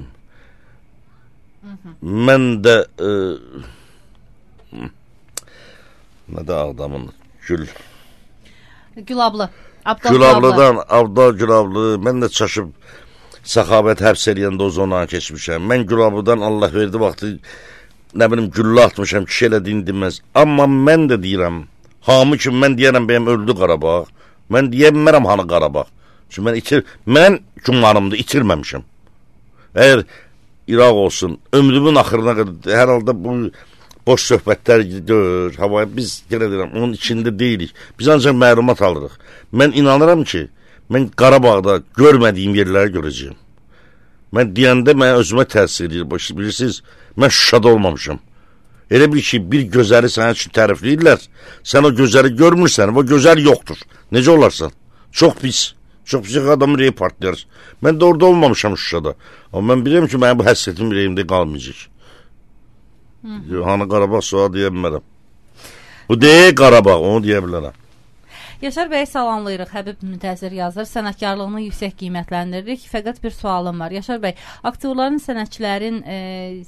Mən də e, nə də Ağdamın Gül Gülablı Gülablıdan Abdal Gülablı. Mən də çaşıb Səxavət həbs eləyəndə o zondan keçmişəm. Mən Gülablıdan Allah verdi vaxtı nə bilim güllə atmışam, kişi elə dindirməz. Amma mən də deyirəm, hamı kimi mən deyərəm, bəyəm öldü Qarabağ. Mən deyəmərəm hanı Qarabağ. Çünki mən itir, mən cümlanımda itirməmişəm. Əgər İraq olsun, ömrümün axırına qədər, hər halda bu boş söhbətlər gidiyor, havaya biz gələ deyirəm, onun içində deyilik. Biz ancaq məlumat alırıq. Mən inanıram ki, mən Qarabağda görmədiyim yerləri görəcəyim. Mən deyəndə mən özümə təsir edir. Bilirsiniz, mən Şuşada olmamışam. Elə bir ki, bir gözəli sənin üçün tərifləyirlər. Sən o gözəli görmürsən, o gözəl yoxdur. Necə olarsan? Çox pis. Çox pis adamı rey partlayar. Mən də orada olmamışam Şuşada. Amma mən bilirəm ki, mənim bu həsrətim ürəyimdə qalmayacaq. Hanı Qarabağ sual deyə bilmərəm. Bu deyək Qarabağ, onu deyə bilərəm. Yaşar bəy salamlayırıq. Həbib Müntəzir yazır. Sənətkarlığını yüksək qiymətləndiririk. Fəqət bir sualım var. Yaşar bəy, aktyorların, sənətçilərin e...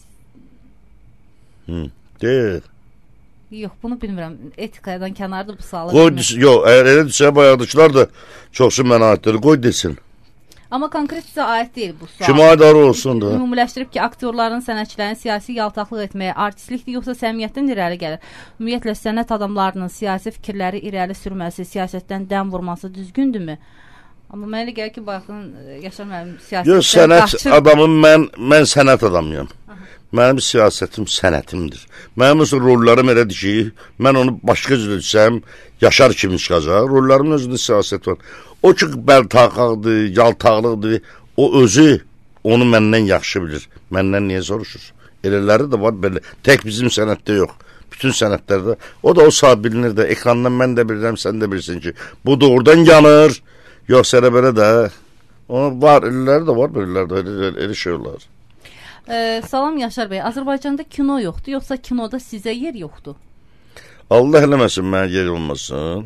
deyək. Yox, bunu bilmirəm. Etikadan kənarda bu sualı. Qoy desin. Yox, əgər elə desə bayaqdıklar da çoxsu mənə aiddir. Qoy desin. Amma konkret sizə aid deyil bu sual. Kimə aid olsun da. Ümumiləşdirib ki, aktyorların, sənətçilərin siyasi yaltaqlıq etməyə artistlikdir, yoxsa səmiyyətdən irəli gəlir? Ümumiyyətlə, sənət adamlarının siyasi fikirləri irəli sürməsi, siyasətdən dəm vurması düzgündürmü? Amma mənə elə gəlir ki, baxın, Yaşar müəllim siyasətdən yox, sənət qaçır. Adamım mən, mən sənət adamıyam. Mənim siyasətim sənətimdir. Mənim öz rollarım elədir ki, mən onu başqa cür etsəm, Yaşar kimi çıxacaq. Rollarımın özündə siyasət var. O ki, bəltaqaqdır, yaltaqlıqdır, o özü onu məndən yaxşı bilir. Məndən niyə soruşur? Elələri də var belə. Tək bizim sənətdə yox. Bütün sənətlərdə. O da o saat bilinir də. Ekrandan mən də bilirəm, sən də bilirsin ki, bu doğrudan yanır. Yoxsa elə belə də. Ona var, elələri də var, belələri də. Elə, elə şey olar. Ee, salam Yaşar bəy, Azərbaycanda kino yoxdur, yoxsa kinoda sizə yer yoxdur? Allah eləməsin, mənə yer olmasın.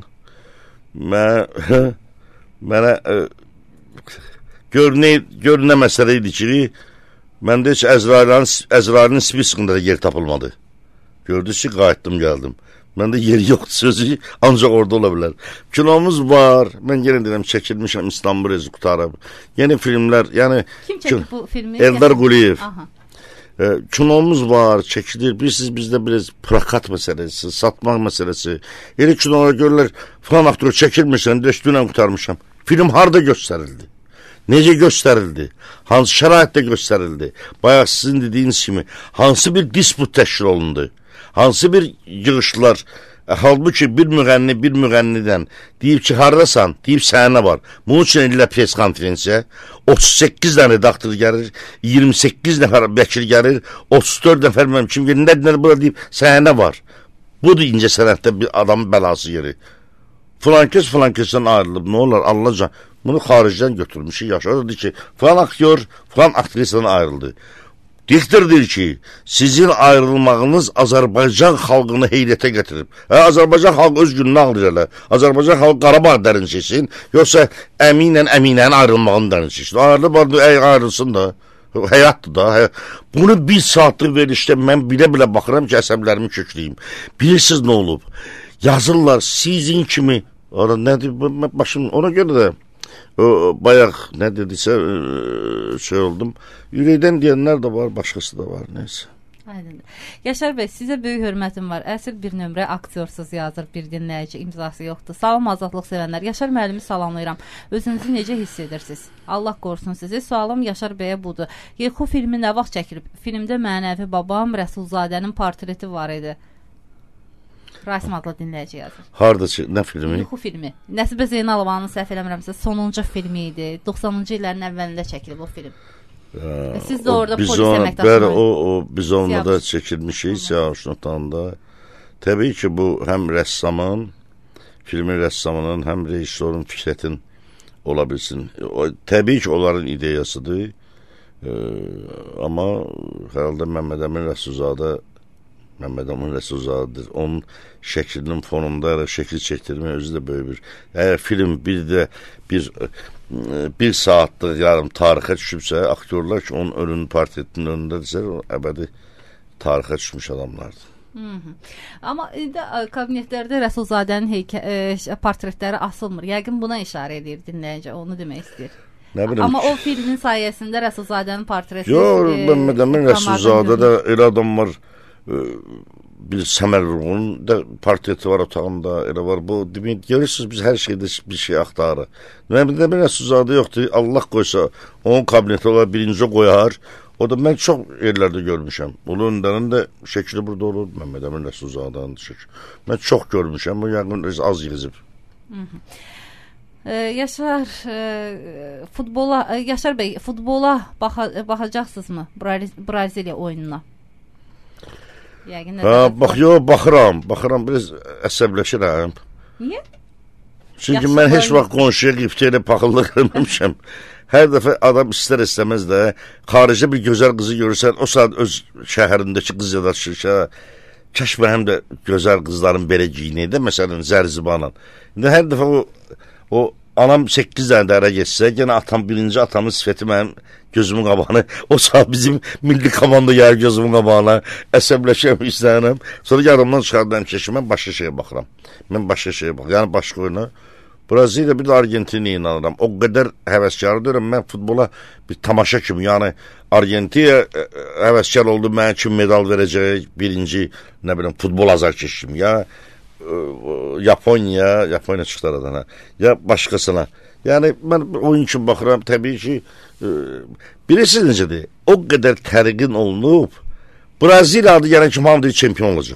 Mən, mənə e, görünə, görünə məsələ idi ki, məndə heç Əzrailin spisqində yer tapılmadı. Gördünüz ki, qayıtdım, gəldim. Məndə yer yoxdur sözü, ancaq orada ola bilər. Kinomuz var, mən yenə deyirəm, çəkilmişəm, İstanbul Rezi qutarım. Yeni filmlər, yəni... Kim çəkib bu filmi? Eldar Quliyev. E, kinomuz var, çəkilir. Bilirsiniz, bizdə biraz prakat məsələsi, satmaq məsələsi. Elə kinolara görürlər, falan aktörü çəkilmişsən, deyək, dünən qutarmışam. Film harada göstərildi? Necə göstərildi? Hansı şəraitdə göstərildi? Bayaq sizin dediyiniz kimi, hansı bir disput təşkil olundu? Hansı bir yığışdılar? E, halbuki bir müğənni bir müğənnidən deyib ki, haradasan? Deyib sənə var. Bunun üçün elə pres konferensiya. otuz səkkiz dənə redaktor gəlir, iyirmi səkkiz nəfər vəkil gəlir, otuz dörd nəfər mənim kim gəlir, nədir burada deyib sənə var. Budur incə sənətdə bir adamın bəlası yeri. Flankes flankesdən ayrılıb, nə olar Allah can. Bunu xaricdən götürmüşük, yaşadı ki, falan aktyor, falan aktrisadan ayrıldı. Diktir deyir ki, sizin ayrılmağınız Azərbaycan xalqını heyrətə gətirib. Hə, Azərbaycan xalqı öz gününü ağlayırlar. Azərbaycan xalqı Qarabağ dərin seçsin, yoxsa əminən əminənin ayrılmağını dərin seçsin. Ayrılıb, ayrılsın da, həyatdır da. Həyat. Bunu bir saatlıq verilişdə mən bilə-bilə baxıram ki, əsəblərimi kökləyim. Bilirsiniz nə olub? Yazırlar sizin kimi, orada nədir, başım, ona görə də, o, bayaq nə dedisə şey oldum. Ürəkdən deyənlər də var, başqası da var, neysə. Aydındır. Yaşar bəy, sizə böyük hörmətim var. Əsl bir nömrə aktyorsuz yazır bir dinləyici, imzası yoxdur. Salam azadlıq sevənlər. Yaşar müəllimi salamlayıram. Özünüzü necə hiss edirsiniz? Allah qorusun sizi. Sualım Yaşar bəyə budur. Yexu filmi nə vaxt çəkilib? Filmdə mənəvi babam Rəsulzadənin portreti var idi. Rasim adlı dinləyici yazır. Harda, nə filmi? Yuxu filmi. Nəsibə Zeynalovanın səhv eləmirəmsə sonuncu filmi idi. doxsanıncı illərin əvvəlində çəkilib o film. Və siz də orada biz polis ona, əməkdaşı bəli, o, o, biz onunla da çəkilmişik Siyavuş Notanda. Təbii ki, bu həm rəssamın, filmin rəssamının, həm rejissorun fikrətin ola bilsin. O, təbii ki, onların ideyasıdır. Ee, amma herhalde Məmməd Əmin Rəsulzadə Məmməd Əmin Rəsulzadədir. Onun şəklinin fonunda şəkil çəkdirmək özü də böyük bir. Əgər film bir də bir bir saatlıq yarım tarixə düşübsə, aktyorlar ki, onun ölünün portretinin önündədirsə, əbədi tarixə düşmüş adamlardır. Hı -hı. Amma indi kabinetlərdə Rəsulzadənin e, portretləri asılmır. Yəqin buna işarə edir dinləyici, onu demək istəyir. Amma o filmin sayəsində Rəsulzadənin portreti... Yox, Məmməd Əmin Rəsulzadədə elə adam var, e, bir Səmər Ruğun da portreti var otağında, elə var. Bu, demək, görürsünüz, biz hər şeydə bir şey axtarır. Məmməd Əmin Rəsulzadə yoxdur, Allah qoysa, onun kabineti olar, birinci qoyar. O da mən çox yerlərdə görmüşəm. Ulu Öndərin də şəkli burada olur, Məmməd Əmin Rəsulzadənin şəkli. Mən çox görmüşəm, o yəqin az yığızıb. Hı -hı. Ee, Yaşar e, futbola e, Yaşar bəy, futbola baxa, baxacaqsınızmı Braziliya oyununa? Yəqin ha, bax, yo, baxıram, baxıram, biraz əsəbləşirəm. Niyə? Çünki mən heç vaxt qonşuya qiftə ilə paxıllıq eləməmişəm. Hər dəfə adam istər-istəməz də xaricdə bir gözəl qızı görürsən, o saat öz şəhərindəki qız yadaşırsa, kəş mənim də gözəl qızların belə giyinəydə, məsələn, Zərzibanla. İndi hər dəfə o O anam səkkiz dənə dərə geçsə, yenə atam birinci atamın sifəti mənim gözümün qabağına, o saat bizim milli komanda gəlir gözümün qabağına, əsəbləşəm, istəyənəm. Sonra yarımdan çıxardım ki, mən başqa şeyə baxıram. Mən başqa şeyə baxıram, yəni başqa oyuna. Braziliya bir də Argentiniya inanıram. O qədər həvəskar deyirəm, mən futbola bir tamaşa kimi, yəni Argentiniya həvəskar oldu, mənə kim medal verəcək, birinci, nə biləm, futbol azarkeş kimi, ya Yaponiya, Yaponiya çıxdı aradan, hə. Ya başqasına. Yəni, mən oyun üçün baxıram, təbii ki, e, bilirsiniz necədir, o qədər tərqin olunub, Braziliya adı gələn kimi hamıdır çempion olacaq.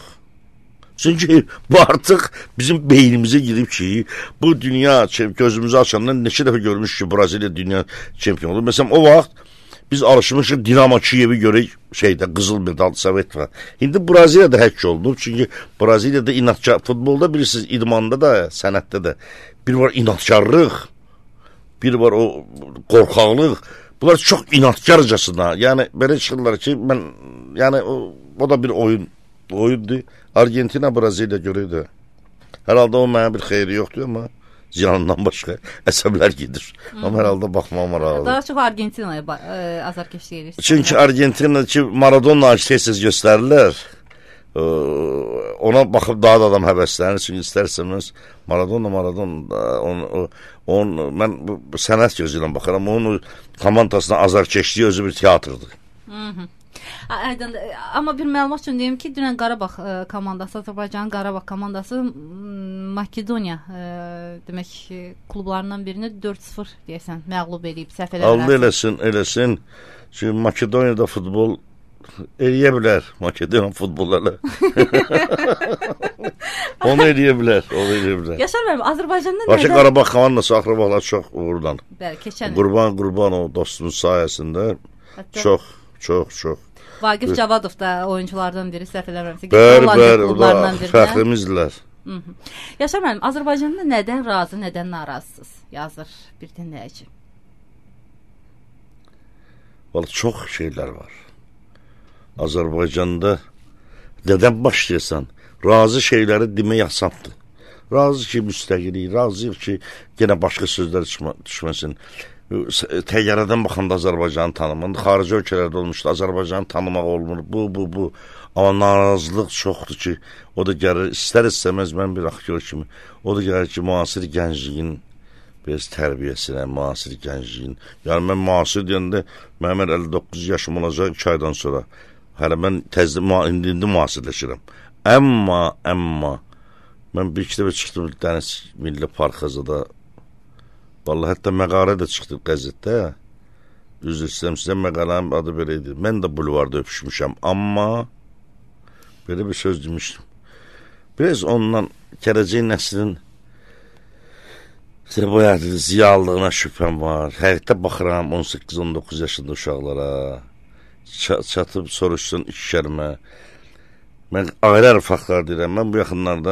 Çünki bu artıq bizim beynimizə girib ki, bu dünya gözümüzü açandan neçə dəfə görmüş ki, Braziliya dünya çempion olur. Məsələn, o vaxt biz alışmışıq Dinamo Kiyevi görək şeydə, qızıl medal, Sovet var. İndi Braziliyada həkk olunub, çünki Braziliyada inatçı, futbolda bilirsiniz, idmanda da, sənətdə də bir var inatkarlıq, bir var o qorxaqlıq. Bunlar çox inatkarcasına, yəni belə çıxırlar ki, mən, yəni o, o da bir oyun, oyundur. Argentina, Braziliya görəkdir. Hər halda o mənə bir xeyri yoxdur, amma ziyanından başqa əsəblər gedir. Hmm. Amma hər halda baxmam maraqlıdır. Daha çox Argentinaya e, azarkeşlik edir. Çünki Argentina ki, Maradona tez-tez göstərirlər. E, ona baxıb daha da adam həvəslənir. Çünki istərsəmiz Maradona, Maradona, on, on, on, mən bu, bu sənət gözü ilə baxıram. Onun komandasına azarkeşliyi özü bir teatrdır. Hı -hı. Amma bir məlumat üçün deyim ki, dünən Qarabağ e, komandası, Azərbaycanın Qarabağ komandası Makedoniya e, demək klublarından birini dörd sıfır deyəsən məğlub edib, səhv eləmirəm. Allah eləsin, eləsin. Çünki Makedoniyada futbol eləyə bilər, Makedoniya futbollarla. Onu eləyə bilər, onu eləyə bilər. Yaşar müəllim, Azərbaycanda nədən? Bakı Qarabağ komandası, axırabaxlar çox uğurdan. Bəli, keçən. Qurban, qurban o dostumuz sayəsində Hətta... çox, çox, çox. Vaqif Cavadov da oyunculardan biri, səhv eləmirəmsə. Bəli, bəli, o da fəxrimizdirlər. Yaşar müəllim, Azərbaycanda nədən razı, nədən narazısınız? Yazır bir dinləyici. Vallahi çox şeylər var. Azərbaycanda nədən başlayırsan, razı şeyləri demək asandır. Razı ki, müstəqillik, razı ki, yenə başqa sözlər düşməsin. Təyyarədən baxanda Azərbaycanı tanımaq, xarici ölkələrdə olmuşdu, Azərbaycanı tanımaq olmur, bu, bu, bu. Amma narazılıq çoxdur ki, o da gəlir, istər-istəməz mən bir aktyor kimi, o da gəlir ki, müasir gəncliyin biraz tərbiyəsinə, müasir gəncliyin. Yəni, mən müasir deyəndə, mənim əlli doqquz yaşım olacaq iki aydan sonra. Hələ mən təzdə, indi, indi müasirləşirəm. Əmma, əmma, mən bir iki dəfə çıxdım Dəniz Milli Parxazada, vallahi hətta məqalə də çıxdı qəzetdə. Üzr istəyirəm sizə, məqalənin adı belə idi. Mən də bulvarda öpüşmüşəm, amma belə bir söz demişdim. Biraz ondan gələcək nəslin boyadı, ziyallığına şübhəm var. Həqiqətdə baxıram on səkkiz on doqquz yaşında uşaqlara. Çatıb soruşsun iki kəlmə. Mən ayrı-ayrı faktlar deyirəm. Mən bu yaxınlarda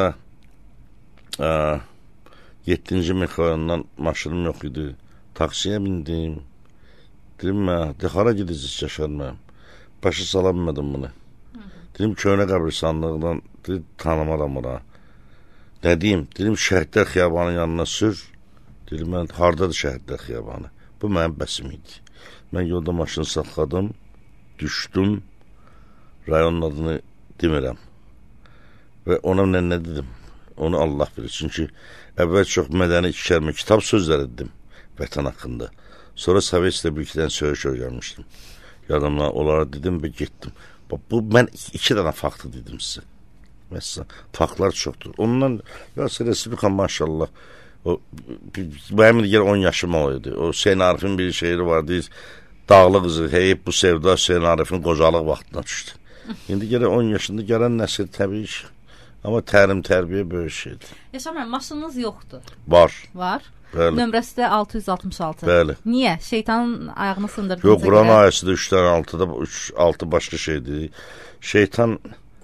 yeddinci mexayondan maşınım yox idi. Taksiyə bindim. Dedim mən, de hara gidəcək Yaşar mən? Başı salammadım bunu. Dedim köhnə qəbristanlıqdan tanımaram ona. Ne deyim? Dedim Şəhidlər Xiyabanının yanına sür. Dedim mən hardadır Şəhidlər Xiyabanı? Bu mənim bəsim idi. Mən yolda maşını saxladım. Düşdüm. Rayonun adını demirəm. Və ona nə, nə dedim? Onu Allah bilir. Çünki əvvəl çox mədəni iki kəlmə kitab sözləri dedim vətən haqqında. Sonra Sovetdə bir-ikiden söyüş öyrənmişdim. Yadımla onlara dedim və getdim. Bu, mən iki dənə faktı dedim sizə. Mesela faktlar çoxdur. Ondan, ya Respublika maşallah, o, benim de on yaşım olaydı. O Hüseyin Arif'in bir şehri var, deyir, Dağlı qızı, heyib bu sevda Hüseyin Arif'in qocalıq vaxtına düşdü. İndi gələ on yaşında gələn nəsil təbii ki. Amma təlim, tərbiyə böyük şeydir. Yaşar müəllim, maşınınız yoxdur. Var. Var. Bəli. Nömrəsi də altı yüz altmış altı. Bəli. Niyə? Şeytanın ayağını sındırdığınıza Yox, Quran ayəsində üç dənə altıda, üç, altı başqa şeydir. Şeytan,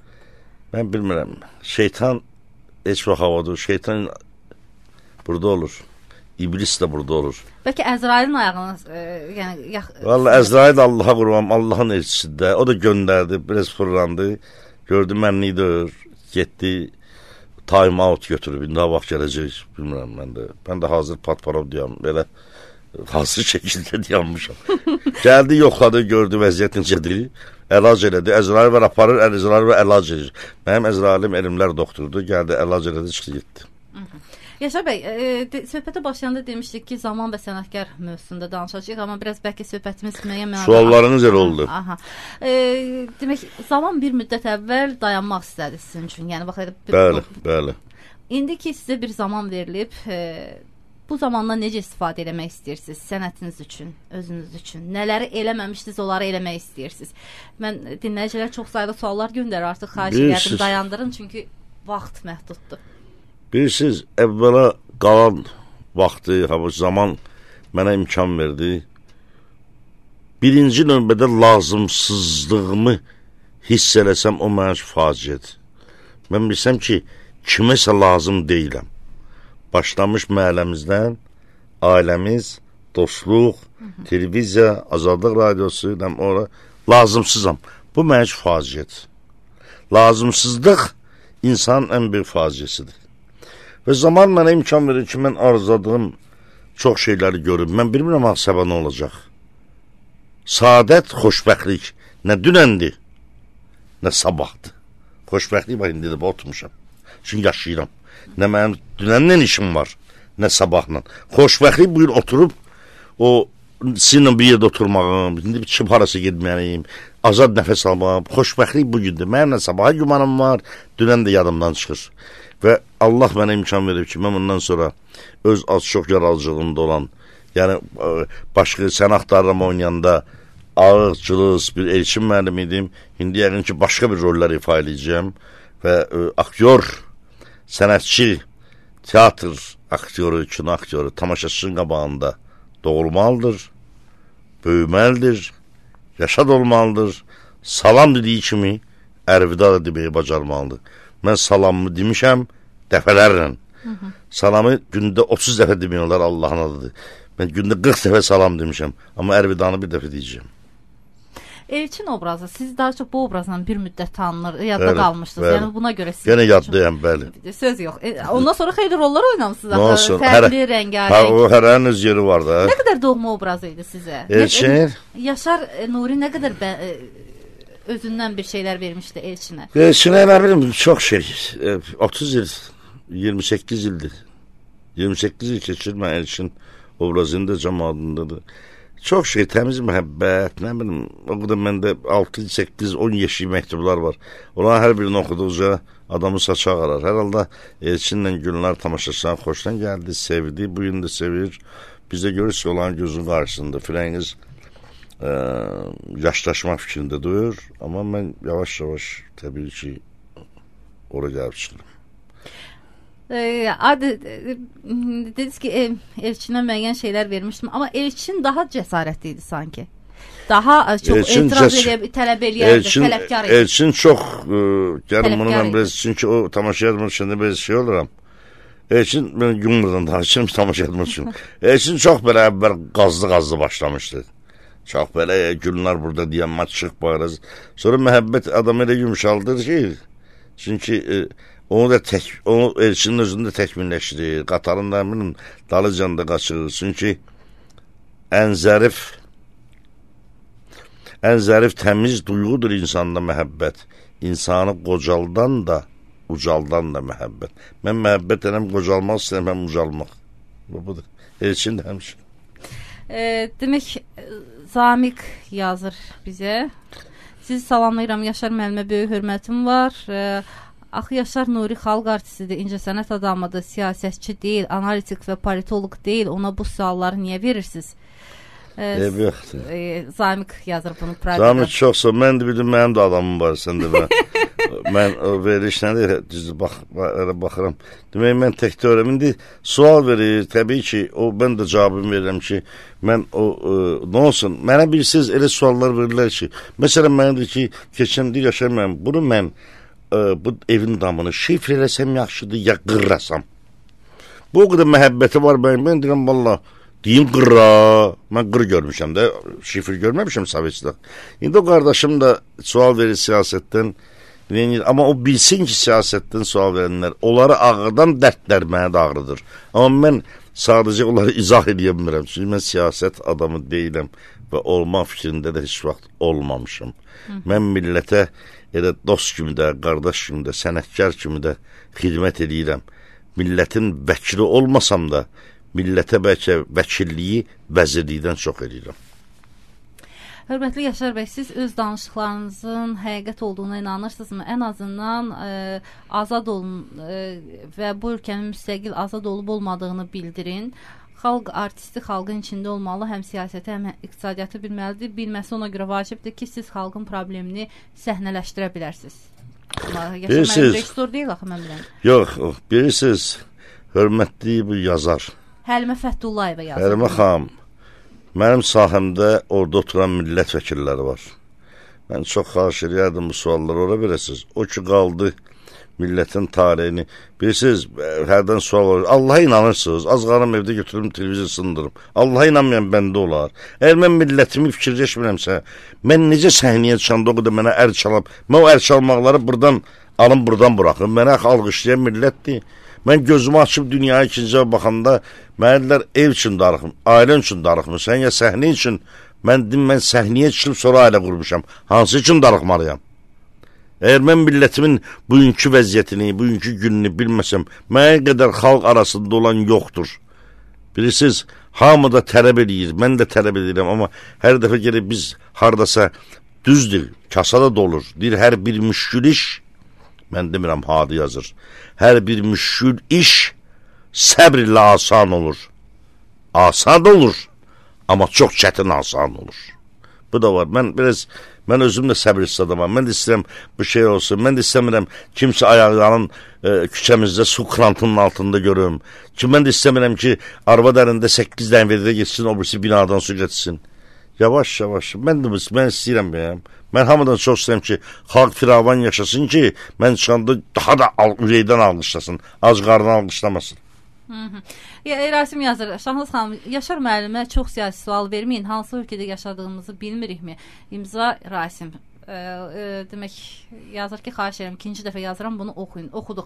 mən bilmirəm, şeytan heç vaxt havadır. Şeytan burada olur. İblis də burada olur. Bəlkə Əzrailin ayağını e, yəni yax... Vallahi Əzrail Allah'a qurban, Allah'ın elçisidir. O da göndərdi, biraz fırlandı. Gördü mənlidir, getdi, time out götürüb. İndi vaxt gələcək, bilmirəm mən də. Mən də hazır patparov deyəm, belə hazır şəkildə deyəmişəm. Gəldi, yoxladı, gördü vəziyyət necədir. Əlac elədi. Əzrail var aparır, Əzrail var əlac edir. Mənim Əzrailim elmlər doktordur. Gəldi, əlac elədi, çıxdı, getdi. Yaşar bəy, e, de, söhbətə başlayanda demişdik ki, zaman və sənətkar mövzusunda danışacağıq, amma biraz bəlkə söhbətimiz müəyyən mənada... Suallarınız elə oldu. Aha. E, demək, zaman bir müddət əvvəl dayanmaq istədi sizin üçün. Yəni, bax, bir, bəli, bəli. İndi ki, sizə bir zaman verilib, e, bu zamandan necə istifadə eləmək istəyirsiniz sənətiniz üçün, özünüz üçün? Nələri eləməmişdiniz, onları eləmək istəyirsiniz? Mən dinləyicilər çox sayda suallar göndərir, artıq xahiş edirəm, dayandırın, çünki vaxt məhduddur. Bilirsiniz, əvvəla qalan vaxtı, zaman mənə imkan verdi. Birinci növbədə lazımsızlığımı hiss eləsəm, o mənə faciədir. Mən bilsəm ki, kiməsə lazım deyiləm. Başlamış məhəlləmizdən, ailəmiz, dostluq, televiziya, Azadlıq radiosu, ora, lazımsızam. Bu mənə faciədir. Lazımsızlıq insanın ən böyük faciəsidir. Və zaman mənə imkan verir ki, mən arzladığım çox şeyləri görüb. Mən bilmirəm, səbə nə olacaq. Saadət, xoşbəxtlik nə dünəndir, nə sabahdır. Xoşbəxtlik var, indi də oturmuşam. Çünki yaşayıram. Nə mənim dünəndən işim var, nə sabahla. Xoşbəxtlik bugün oturub, o sizinlə bir yerdə oturmağım, indi bir çıp harası gedməyəyim, azad nəfəs almağım. Xoşbəxtlik bugündür. Mənim nə sabaha gümanım var, dünən də yadımdan çıxır. Və Allah mənə imkan verib ki, mən bundan sonra öz az-çox yaralıcılığında olan, yəni başqa sən axtarıram oynayanda ağır, cılız bir elçin müəllim idim. İndi yəqin ki, başqa bir rollar ifa edəcəm və ə, aktyor, sənətçi, teatr aktyoru, kino aktyoru tamaşaçının qabağında doğulmalıdır, böyüməlidir, yaşad olmalıdır, salam dediyi kimi əlvida da deməyi bacarmalıdır. Mən salamımı demişəm dəfələrlə. Hı -hı. Salamı gündə otuz dəfə demiyorlar Allah'ın adıdır. Mən gündə qırx dəfə salam demişəm. Amma ərvidanı bir dəfə deyəcəm. Elçin obrazı, siz daha çox bu obrazla bir müddət tanınır, yadda bəli, qalmışdınız. Bəli. Yəni buna görə siz... Yenə yaddayım, bəli. Söz yox. E, ondan sonra xeyli rollar oynamısınız. Nasıl? Fərqli, rəngarəng. Ha, o hərənin öz yeri var da. Nə qədər doğma obrazı idi sizə? Elçin? Yaşar Nuri nə qədər bə, özündən bir şeylər vermişdi Elçinə? Elçinə nə bilim, çox şey. otuz il, iyirmi səkkiz ildir. iyirmi səkkiz il keçir mən Elçin obrazında, cəmadındadır. Çox şey, təmiz məhəbbət, nə bilim, o qədər məndə altı, səkkiz, on yeşik məktublar var. Onların hər birini oxuduqca adamı saça ağarar. Hər halda Elçinlə Gülnar tamaşaçıdan xoşdan gəldi, sevdi, bu gün də sevir. Biz də görürüz ki, olan gözün qarşısında. Firəniz e, yaşlaşmaq fikrində duyur. Amma mən yavaş-yavaş təbii ki, oraya gəlib çıxdım. Adı dediniz ki ev, Elçinə müəyyən şeylər vermişdim, amma Elçin daha cəsarətli idi sanki. Daha çox Elçin etiraz cəs edib, tələb eləyərdi, tələbkar idi. Elçin çox gəlin bunu mən biraz, çünki o tamaşa etmək üçün biraz şey oluram. Elçin, mən yumurdan danışırım tamaşa etmək üçün. Elçin çox belə əvvəl qazlı-qazlı başlamışdı. Çox belə günlər burada deyən, çıx bağırız. Sonra məhəbbət adamı elə yumuşaldır ki, çünki e, onu da tək, onu Elçinin özünü də təkmilləşdirir. Qatarın da eminim dalıcanda qaçırır. Çünki ən zərif ən zərif təmiz duyğudur insanda məhəbbət. İnsanı qocaldan da, ucaldan da məhəbbət. Mən məhəbbət edəm, qocalmaq istəyəm, ucalmaq. Bu budur. Elçin də həmişə. E, demək, Zamiq yazır bizə. Sizi salamlayıram, Yaşar müəllimə böyük hörmətim var. E, Axı Yaşar Nuri xalq artistidir, incəsənət adamıdır, siyasətçi deyil, analitik və politoloq deyil. Ona bu sualları niyə verirsiniz? Ev yoxdur. E, Zamiq yazır bunu. Zamiq çoxsa, mən də bildim, mənim də adamım var, sən də mən. Mən o veriliş nədir, düzdür, bax, baxıram. Demək, mən tək teorem, indi sual verir, təbii ki, o, mən də cavabımı verirəm ki, mən o, e, nə olsun, mənə bilsiz elə suallar verirlər ki, məsələn, mənədir ki, keçən deyil yaşayım, bunu mən, e, bu evin damını şifr eləsəm yaxşıdır, ya qırrasam. Bu o qədər məhəbbəti var, mən, mən deyirəm, valla, deyim qırra, mən qır görmüşəm də, şifr görməmişəm Sovetçidə. İndi o qardaşım da sual verir siyasətdən, amma o bilsin ki, siyasətdən sual verənlər, onları ağrıdan dərdlər mənə də ağrıdır. Amma mən sadəcə onları izah edə bilmirəm. Çünki mən siyasət adamı deyiləm və olma fikrində də heç vaxt olmamışım. Hı. Mən millətə elə dost kimi də, qardaş kimi də, sənətkar kimi də xidmət edirəm. Millətin vəkili olmasam da, millətə bəlkə vəkilliyi vəzirlikdən çox edirəm. Hörmətli Yaşar bəy, siz öz danışıqlarınızın həqiqət olduğuna inanırsınızmı? Ən azından e, azad olun e, və bu ölkənin müstəqil azad olub olmadığını bildirin. Xalq artisti xalqın içində olmalı, həm siyasəti, həm iqtisadiyyatı bilməlidir. Bilməsi ona görə vacibdir ki, siz xalqın problemini səhnələşdirə bilərsiniz. Yaşar mənim rejissor deyil, axı mən biləm. Yox, bilirsiniz, hörmətli bu yazar. Həlimə Fətullayeva yazır. Həlimə xanım. Mənim sahəmdə orada oturan millət vəkilləri var. Mən çox xahiş edirdim bu sualları ora verəsiniz. O ki qaldı millətin tarihini. Bilirsiniz, hərdən sual olur. Allaha inanırsınız. Az qaram evdə götürürüm, televizor sındırım. Allaha inanmayan bəndə olar. Əgər mən millətimi fikirləşmirəmsə, mən necə səhniyə çıxanda o qədər mənə əl çalab, mən o əl çalmaqları buradan alım, buradan buraxım. Mənə alqışlayan millətdir. Mən gözümü açıb dünyaya ikinciyə baxanda mənlər ev üçün darıxım, ailə üçün darıxmışsan ya səhnə üçün. Mən dedim, mən səhnəyə çıxıb sonra ailə qurmuşam. Hansı üçün darıxmalıyam? Əgər mən millətimin bugünkü vəziyyətini, bugünkü gününü bilməsəm, mənə qədər xalq arasında olan yoxdur. Bilirsiniz, hamı da tələb edir, mən də tələb edirəm, amma hər dəfə gəlib biz hardasa düzdür, kasada dolur. Deyir, hər bir müşkül iş, mən demirəm, Hadi yazır. Hər bir müşkül iş səbr ilə asan olur. Asan olur, amma çox çətin asan olur. Bu da var. Mən biraz, mən özüm də səbirsiz adamam. Mən də istəyirəm bu şey olsun. Mən də istəmirəm kimsə ayağının e, küçəmizdə su krantının altında görüm. Ki, mən də istəmirəm ki, arvad ərində səkkiz dənvədə geçsin, o birisi binadan su geçsin. Yavaş, yavaş. Mən də mən istəyirəm bəyəm. Mən hamıdan çox istəyirəm ki, xalq firavan yaşasın ki, mən çıxanda daha da ürəkdən alqışlasın, ac qardan alqışlamasın. Hı -hı. Ya, Rasim yazır, Şahnaz xanım, Yaşar müəllimə çox siyasi sual verməyin, hansı ölkədə yaşadığımızı bilmirikmi? İmza Rasim. E, e, demək, yazır ki, xahiş edirəm, ikinci dəfə yazıram, bunu oxuyun, oxuduq.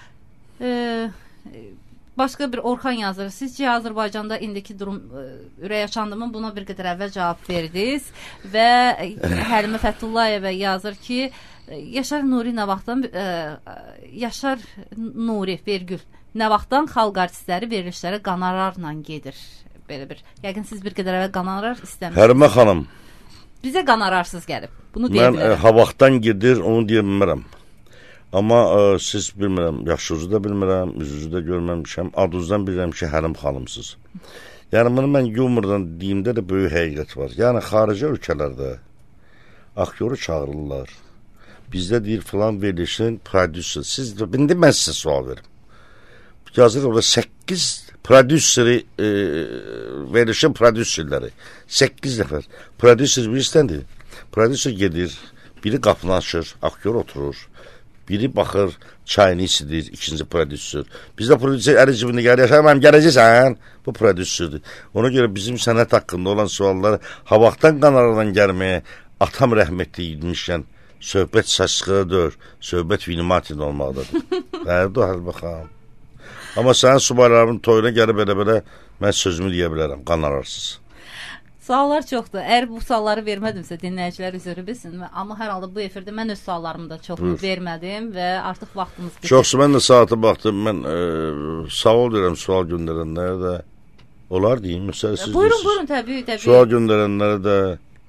E, Başqa bir Orxan yazır. Sizcə Azərbaycanda indiki durum ürək açandımı? Buna bir qədər əvvəl cavab verdiniz. Və Həlimə Fətullayeva yazır ki, Yaşar Nuri nə vaxtdan e, Yaşar Nuri vergül nə vaxtdan xalq artistləri verilişlərə qanararla gedir. Belə bir. Yəqin siz bir qədər əvvəl qanarar istəmirsiniz. Həlimə xanım. Bizə qanararsız gəlib. Bunu deyə bilərəm. Mən e, ha vaxtdan gedir, onu deyə bilmirəm. Amma e, siz bilmirəm, yaşınızı da bilmirəm, üzünüzü də görməmişəm, adınızdan bilirəm ki, Həlim xanımsınız. Yəni, bunu mən yumurdan deyimdə də böyük həqiqət var. Yəni, xarici ölkələrdə aktyoru çağırırlar. Bizdə deyir, filan verilişin prodüser. Siz, indi mən sizə sual verim. yazır orada səkkiz prodüseri e, verilişin prodüserləri. səkkiz nəfər. Prodüser bilirsən, prodüser gedir, biri qapını açır, aktyor oturur. Biri baxır, çayını isidir, ikinci prodüser. Bizdə prodüser əli cibində gəlir, yaşamam, gələcəksən. Bu prodüserdir. Ona görə bizim sənət haqqında olan sualları havaqdan qanaradan gəlməyə, atam rəhmətli idmişkən, söhbət saçqıdır, söhbət vinimatin olmalıdır. Bərdə, həl baxam. Amma sənin subaylarımın toyuna gəlib elə-belə mən sözümü deyə bilərəm, qanararsız. Suallar çoxdur. Əgər bu sualları vermədimsə, dinləyicilər üzrü bilsin. Amma hər halda bu efirdə mən öz suallarımı da çoxunu vermədim və artıq vaxtımız bitir. Çoxsu, mən də saata baxdım. Mən e, sağ ol deyirəm sual göndərənlərə də. Olar deyim, müstərsiniz. Buyurun, buyurun, təbii, təbii. Sual göndərənlərə də,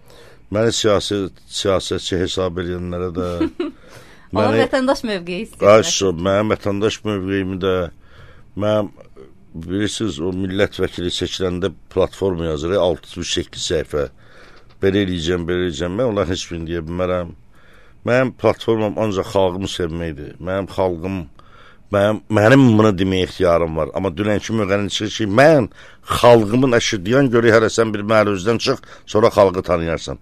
məni siyasi, siyasətçi hesab edənlərə də. Onlar vətəndaş mövqeyi istəyirlər. Qayşı, mənim vətəndaş mövqeyimi də, mənim bilirsiniz, o millət vəkili seçiləndə platforma yazır, altmış səkkiz səhifə. Belə eləyəcəm, belə eləyəcəm. Mən onların heç birini deyə bilmərəm. Mənim platformam ancaq xalqımı sevməkdir. Mənim xalqım, mənim, mənim bunu deməyə ixtiyarım var. Amma dünənki müğənin çıxır ki, mən xalqımın əşirdiyan görək, hələ sən bir məhəl özdən çıx, sonra xalqı tanıyarsan.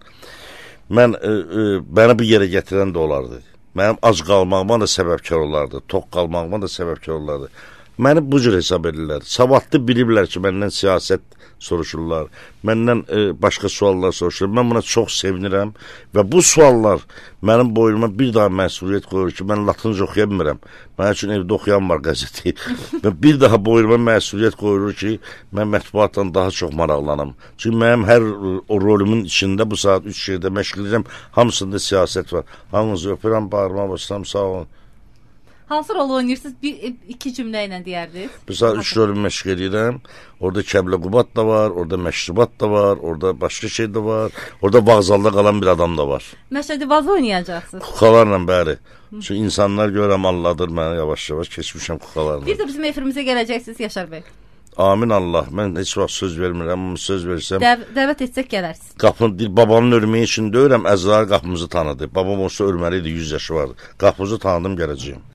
Mən, e, e, bəni bu yerə gətirən də olardı. Mənim ac qalmağıma da səbəbkar olardı. Toq qalmağıma da səbəbkar olardı. Məni bu cür hesab edirlər. Savadlı biliblər ki, məndən siyasət soruşurlar. Məndən e, başqa suallar soruşurlar. Mən buna çox sevinirəm və bu suallar mənim boynuma bir daha məsuliyyət qoyur ki, mən latınca oxuya bilmirəm. Mənim üçün evdə oxuyan var qəzeti. Və bir daha boynuma məsuliyyət qoyur ki, mən mətbuatdan daha çox maraqlanım. Çünki mənim hər o rolümün içində bu saat üç şeydə məşğul edirəm. Hamısında siyasət var. Hamınızı öpürəm, bağırma basıram, sağ olun. Hansı rol oynayırsınız? Bir, iki cümlə ilə deyərdiniz. Bir saat üç rolü məşq edirəm. Orada Kəblə Qubat da var, orada məşrubat da var, orada başqa şey də var. Orada vağzalda qalan bir adam da var. Məşhədi vaz oynayacaqsınız. Kukalarla bəri. Çünki insanlar görəm Allahdır mənə yavaş-yavaş keçmişəm kukalarla. Bir də bizim efirimizə gələcəksiniz Yaşar bəy. Amin Allah. Mən heç vaxt söz vermirəm, amma söz versəm. Dəv dəvət etsək gələrsiniz. Qapını, babamın ölməyi üçün deyirəm, əzrail qapımızı tanıdı. Babam olsa ölməli idi, yüz yaşı vardı. Qapımızı tanıdım, gələcəyim.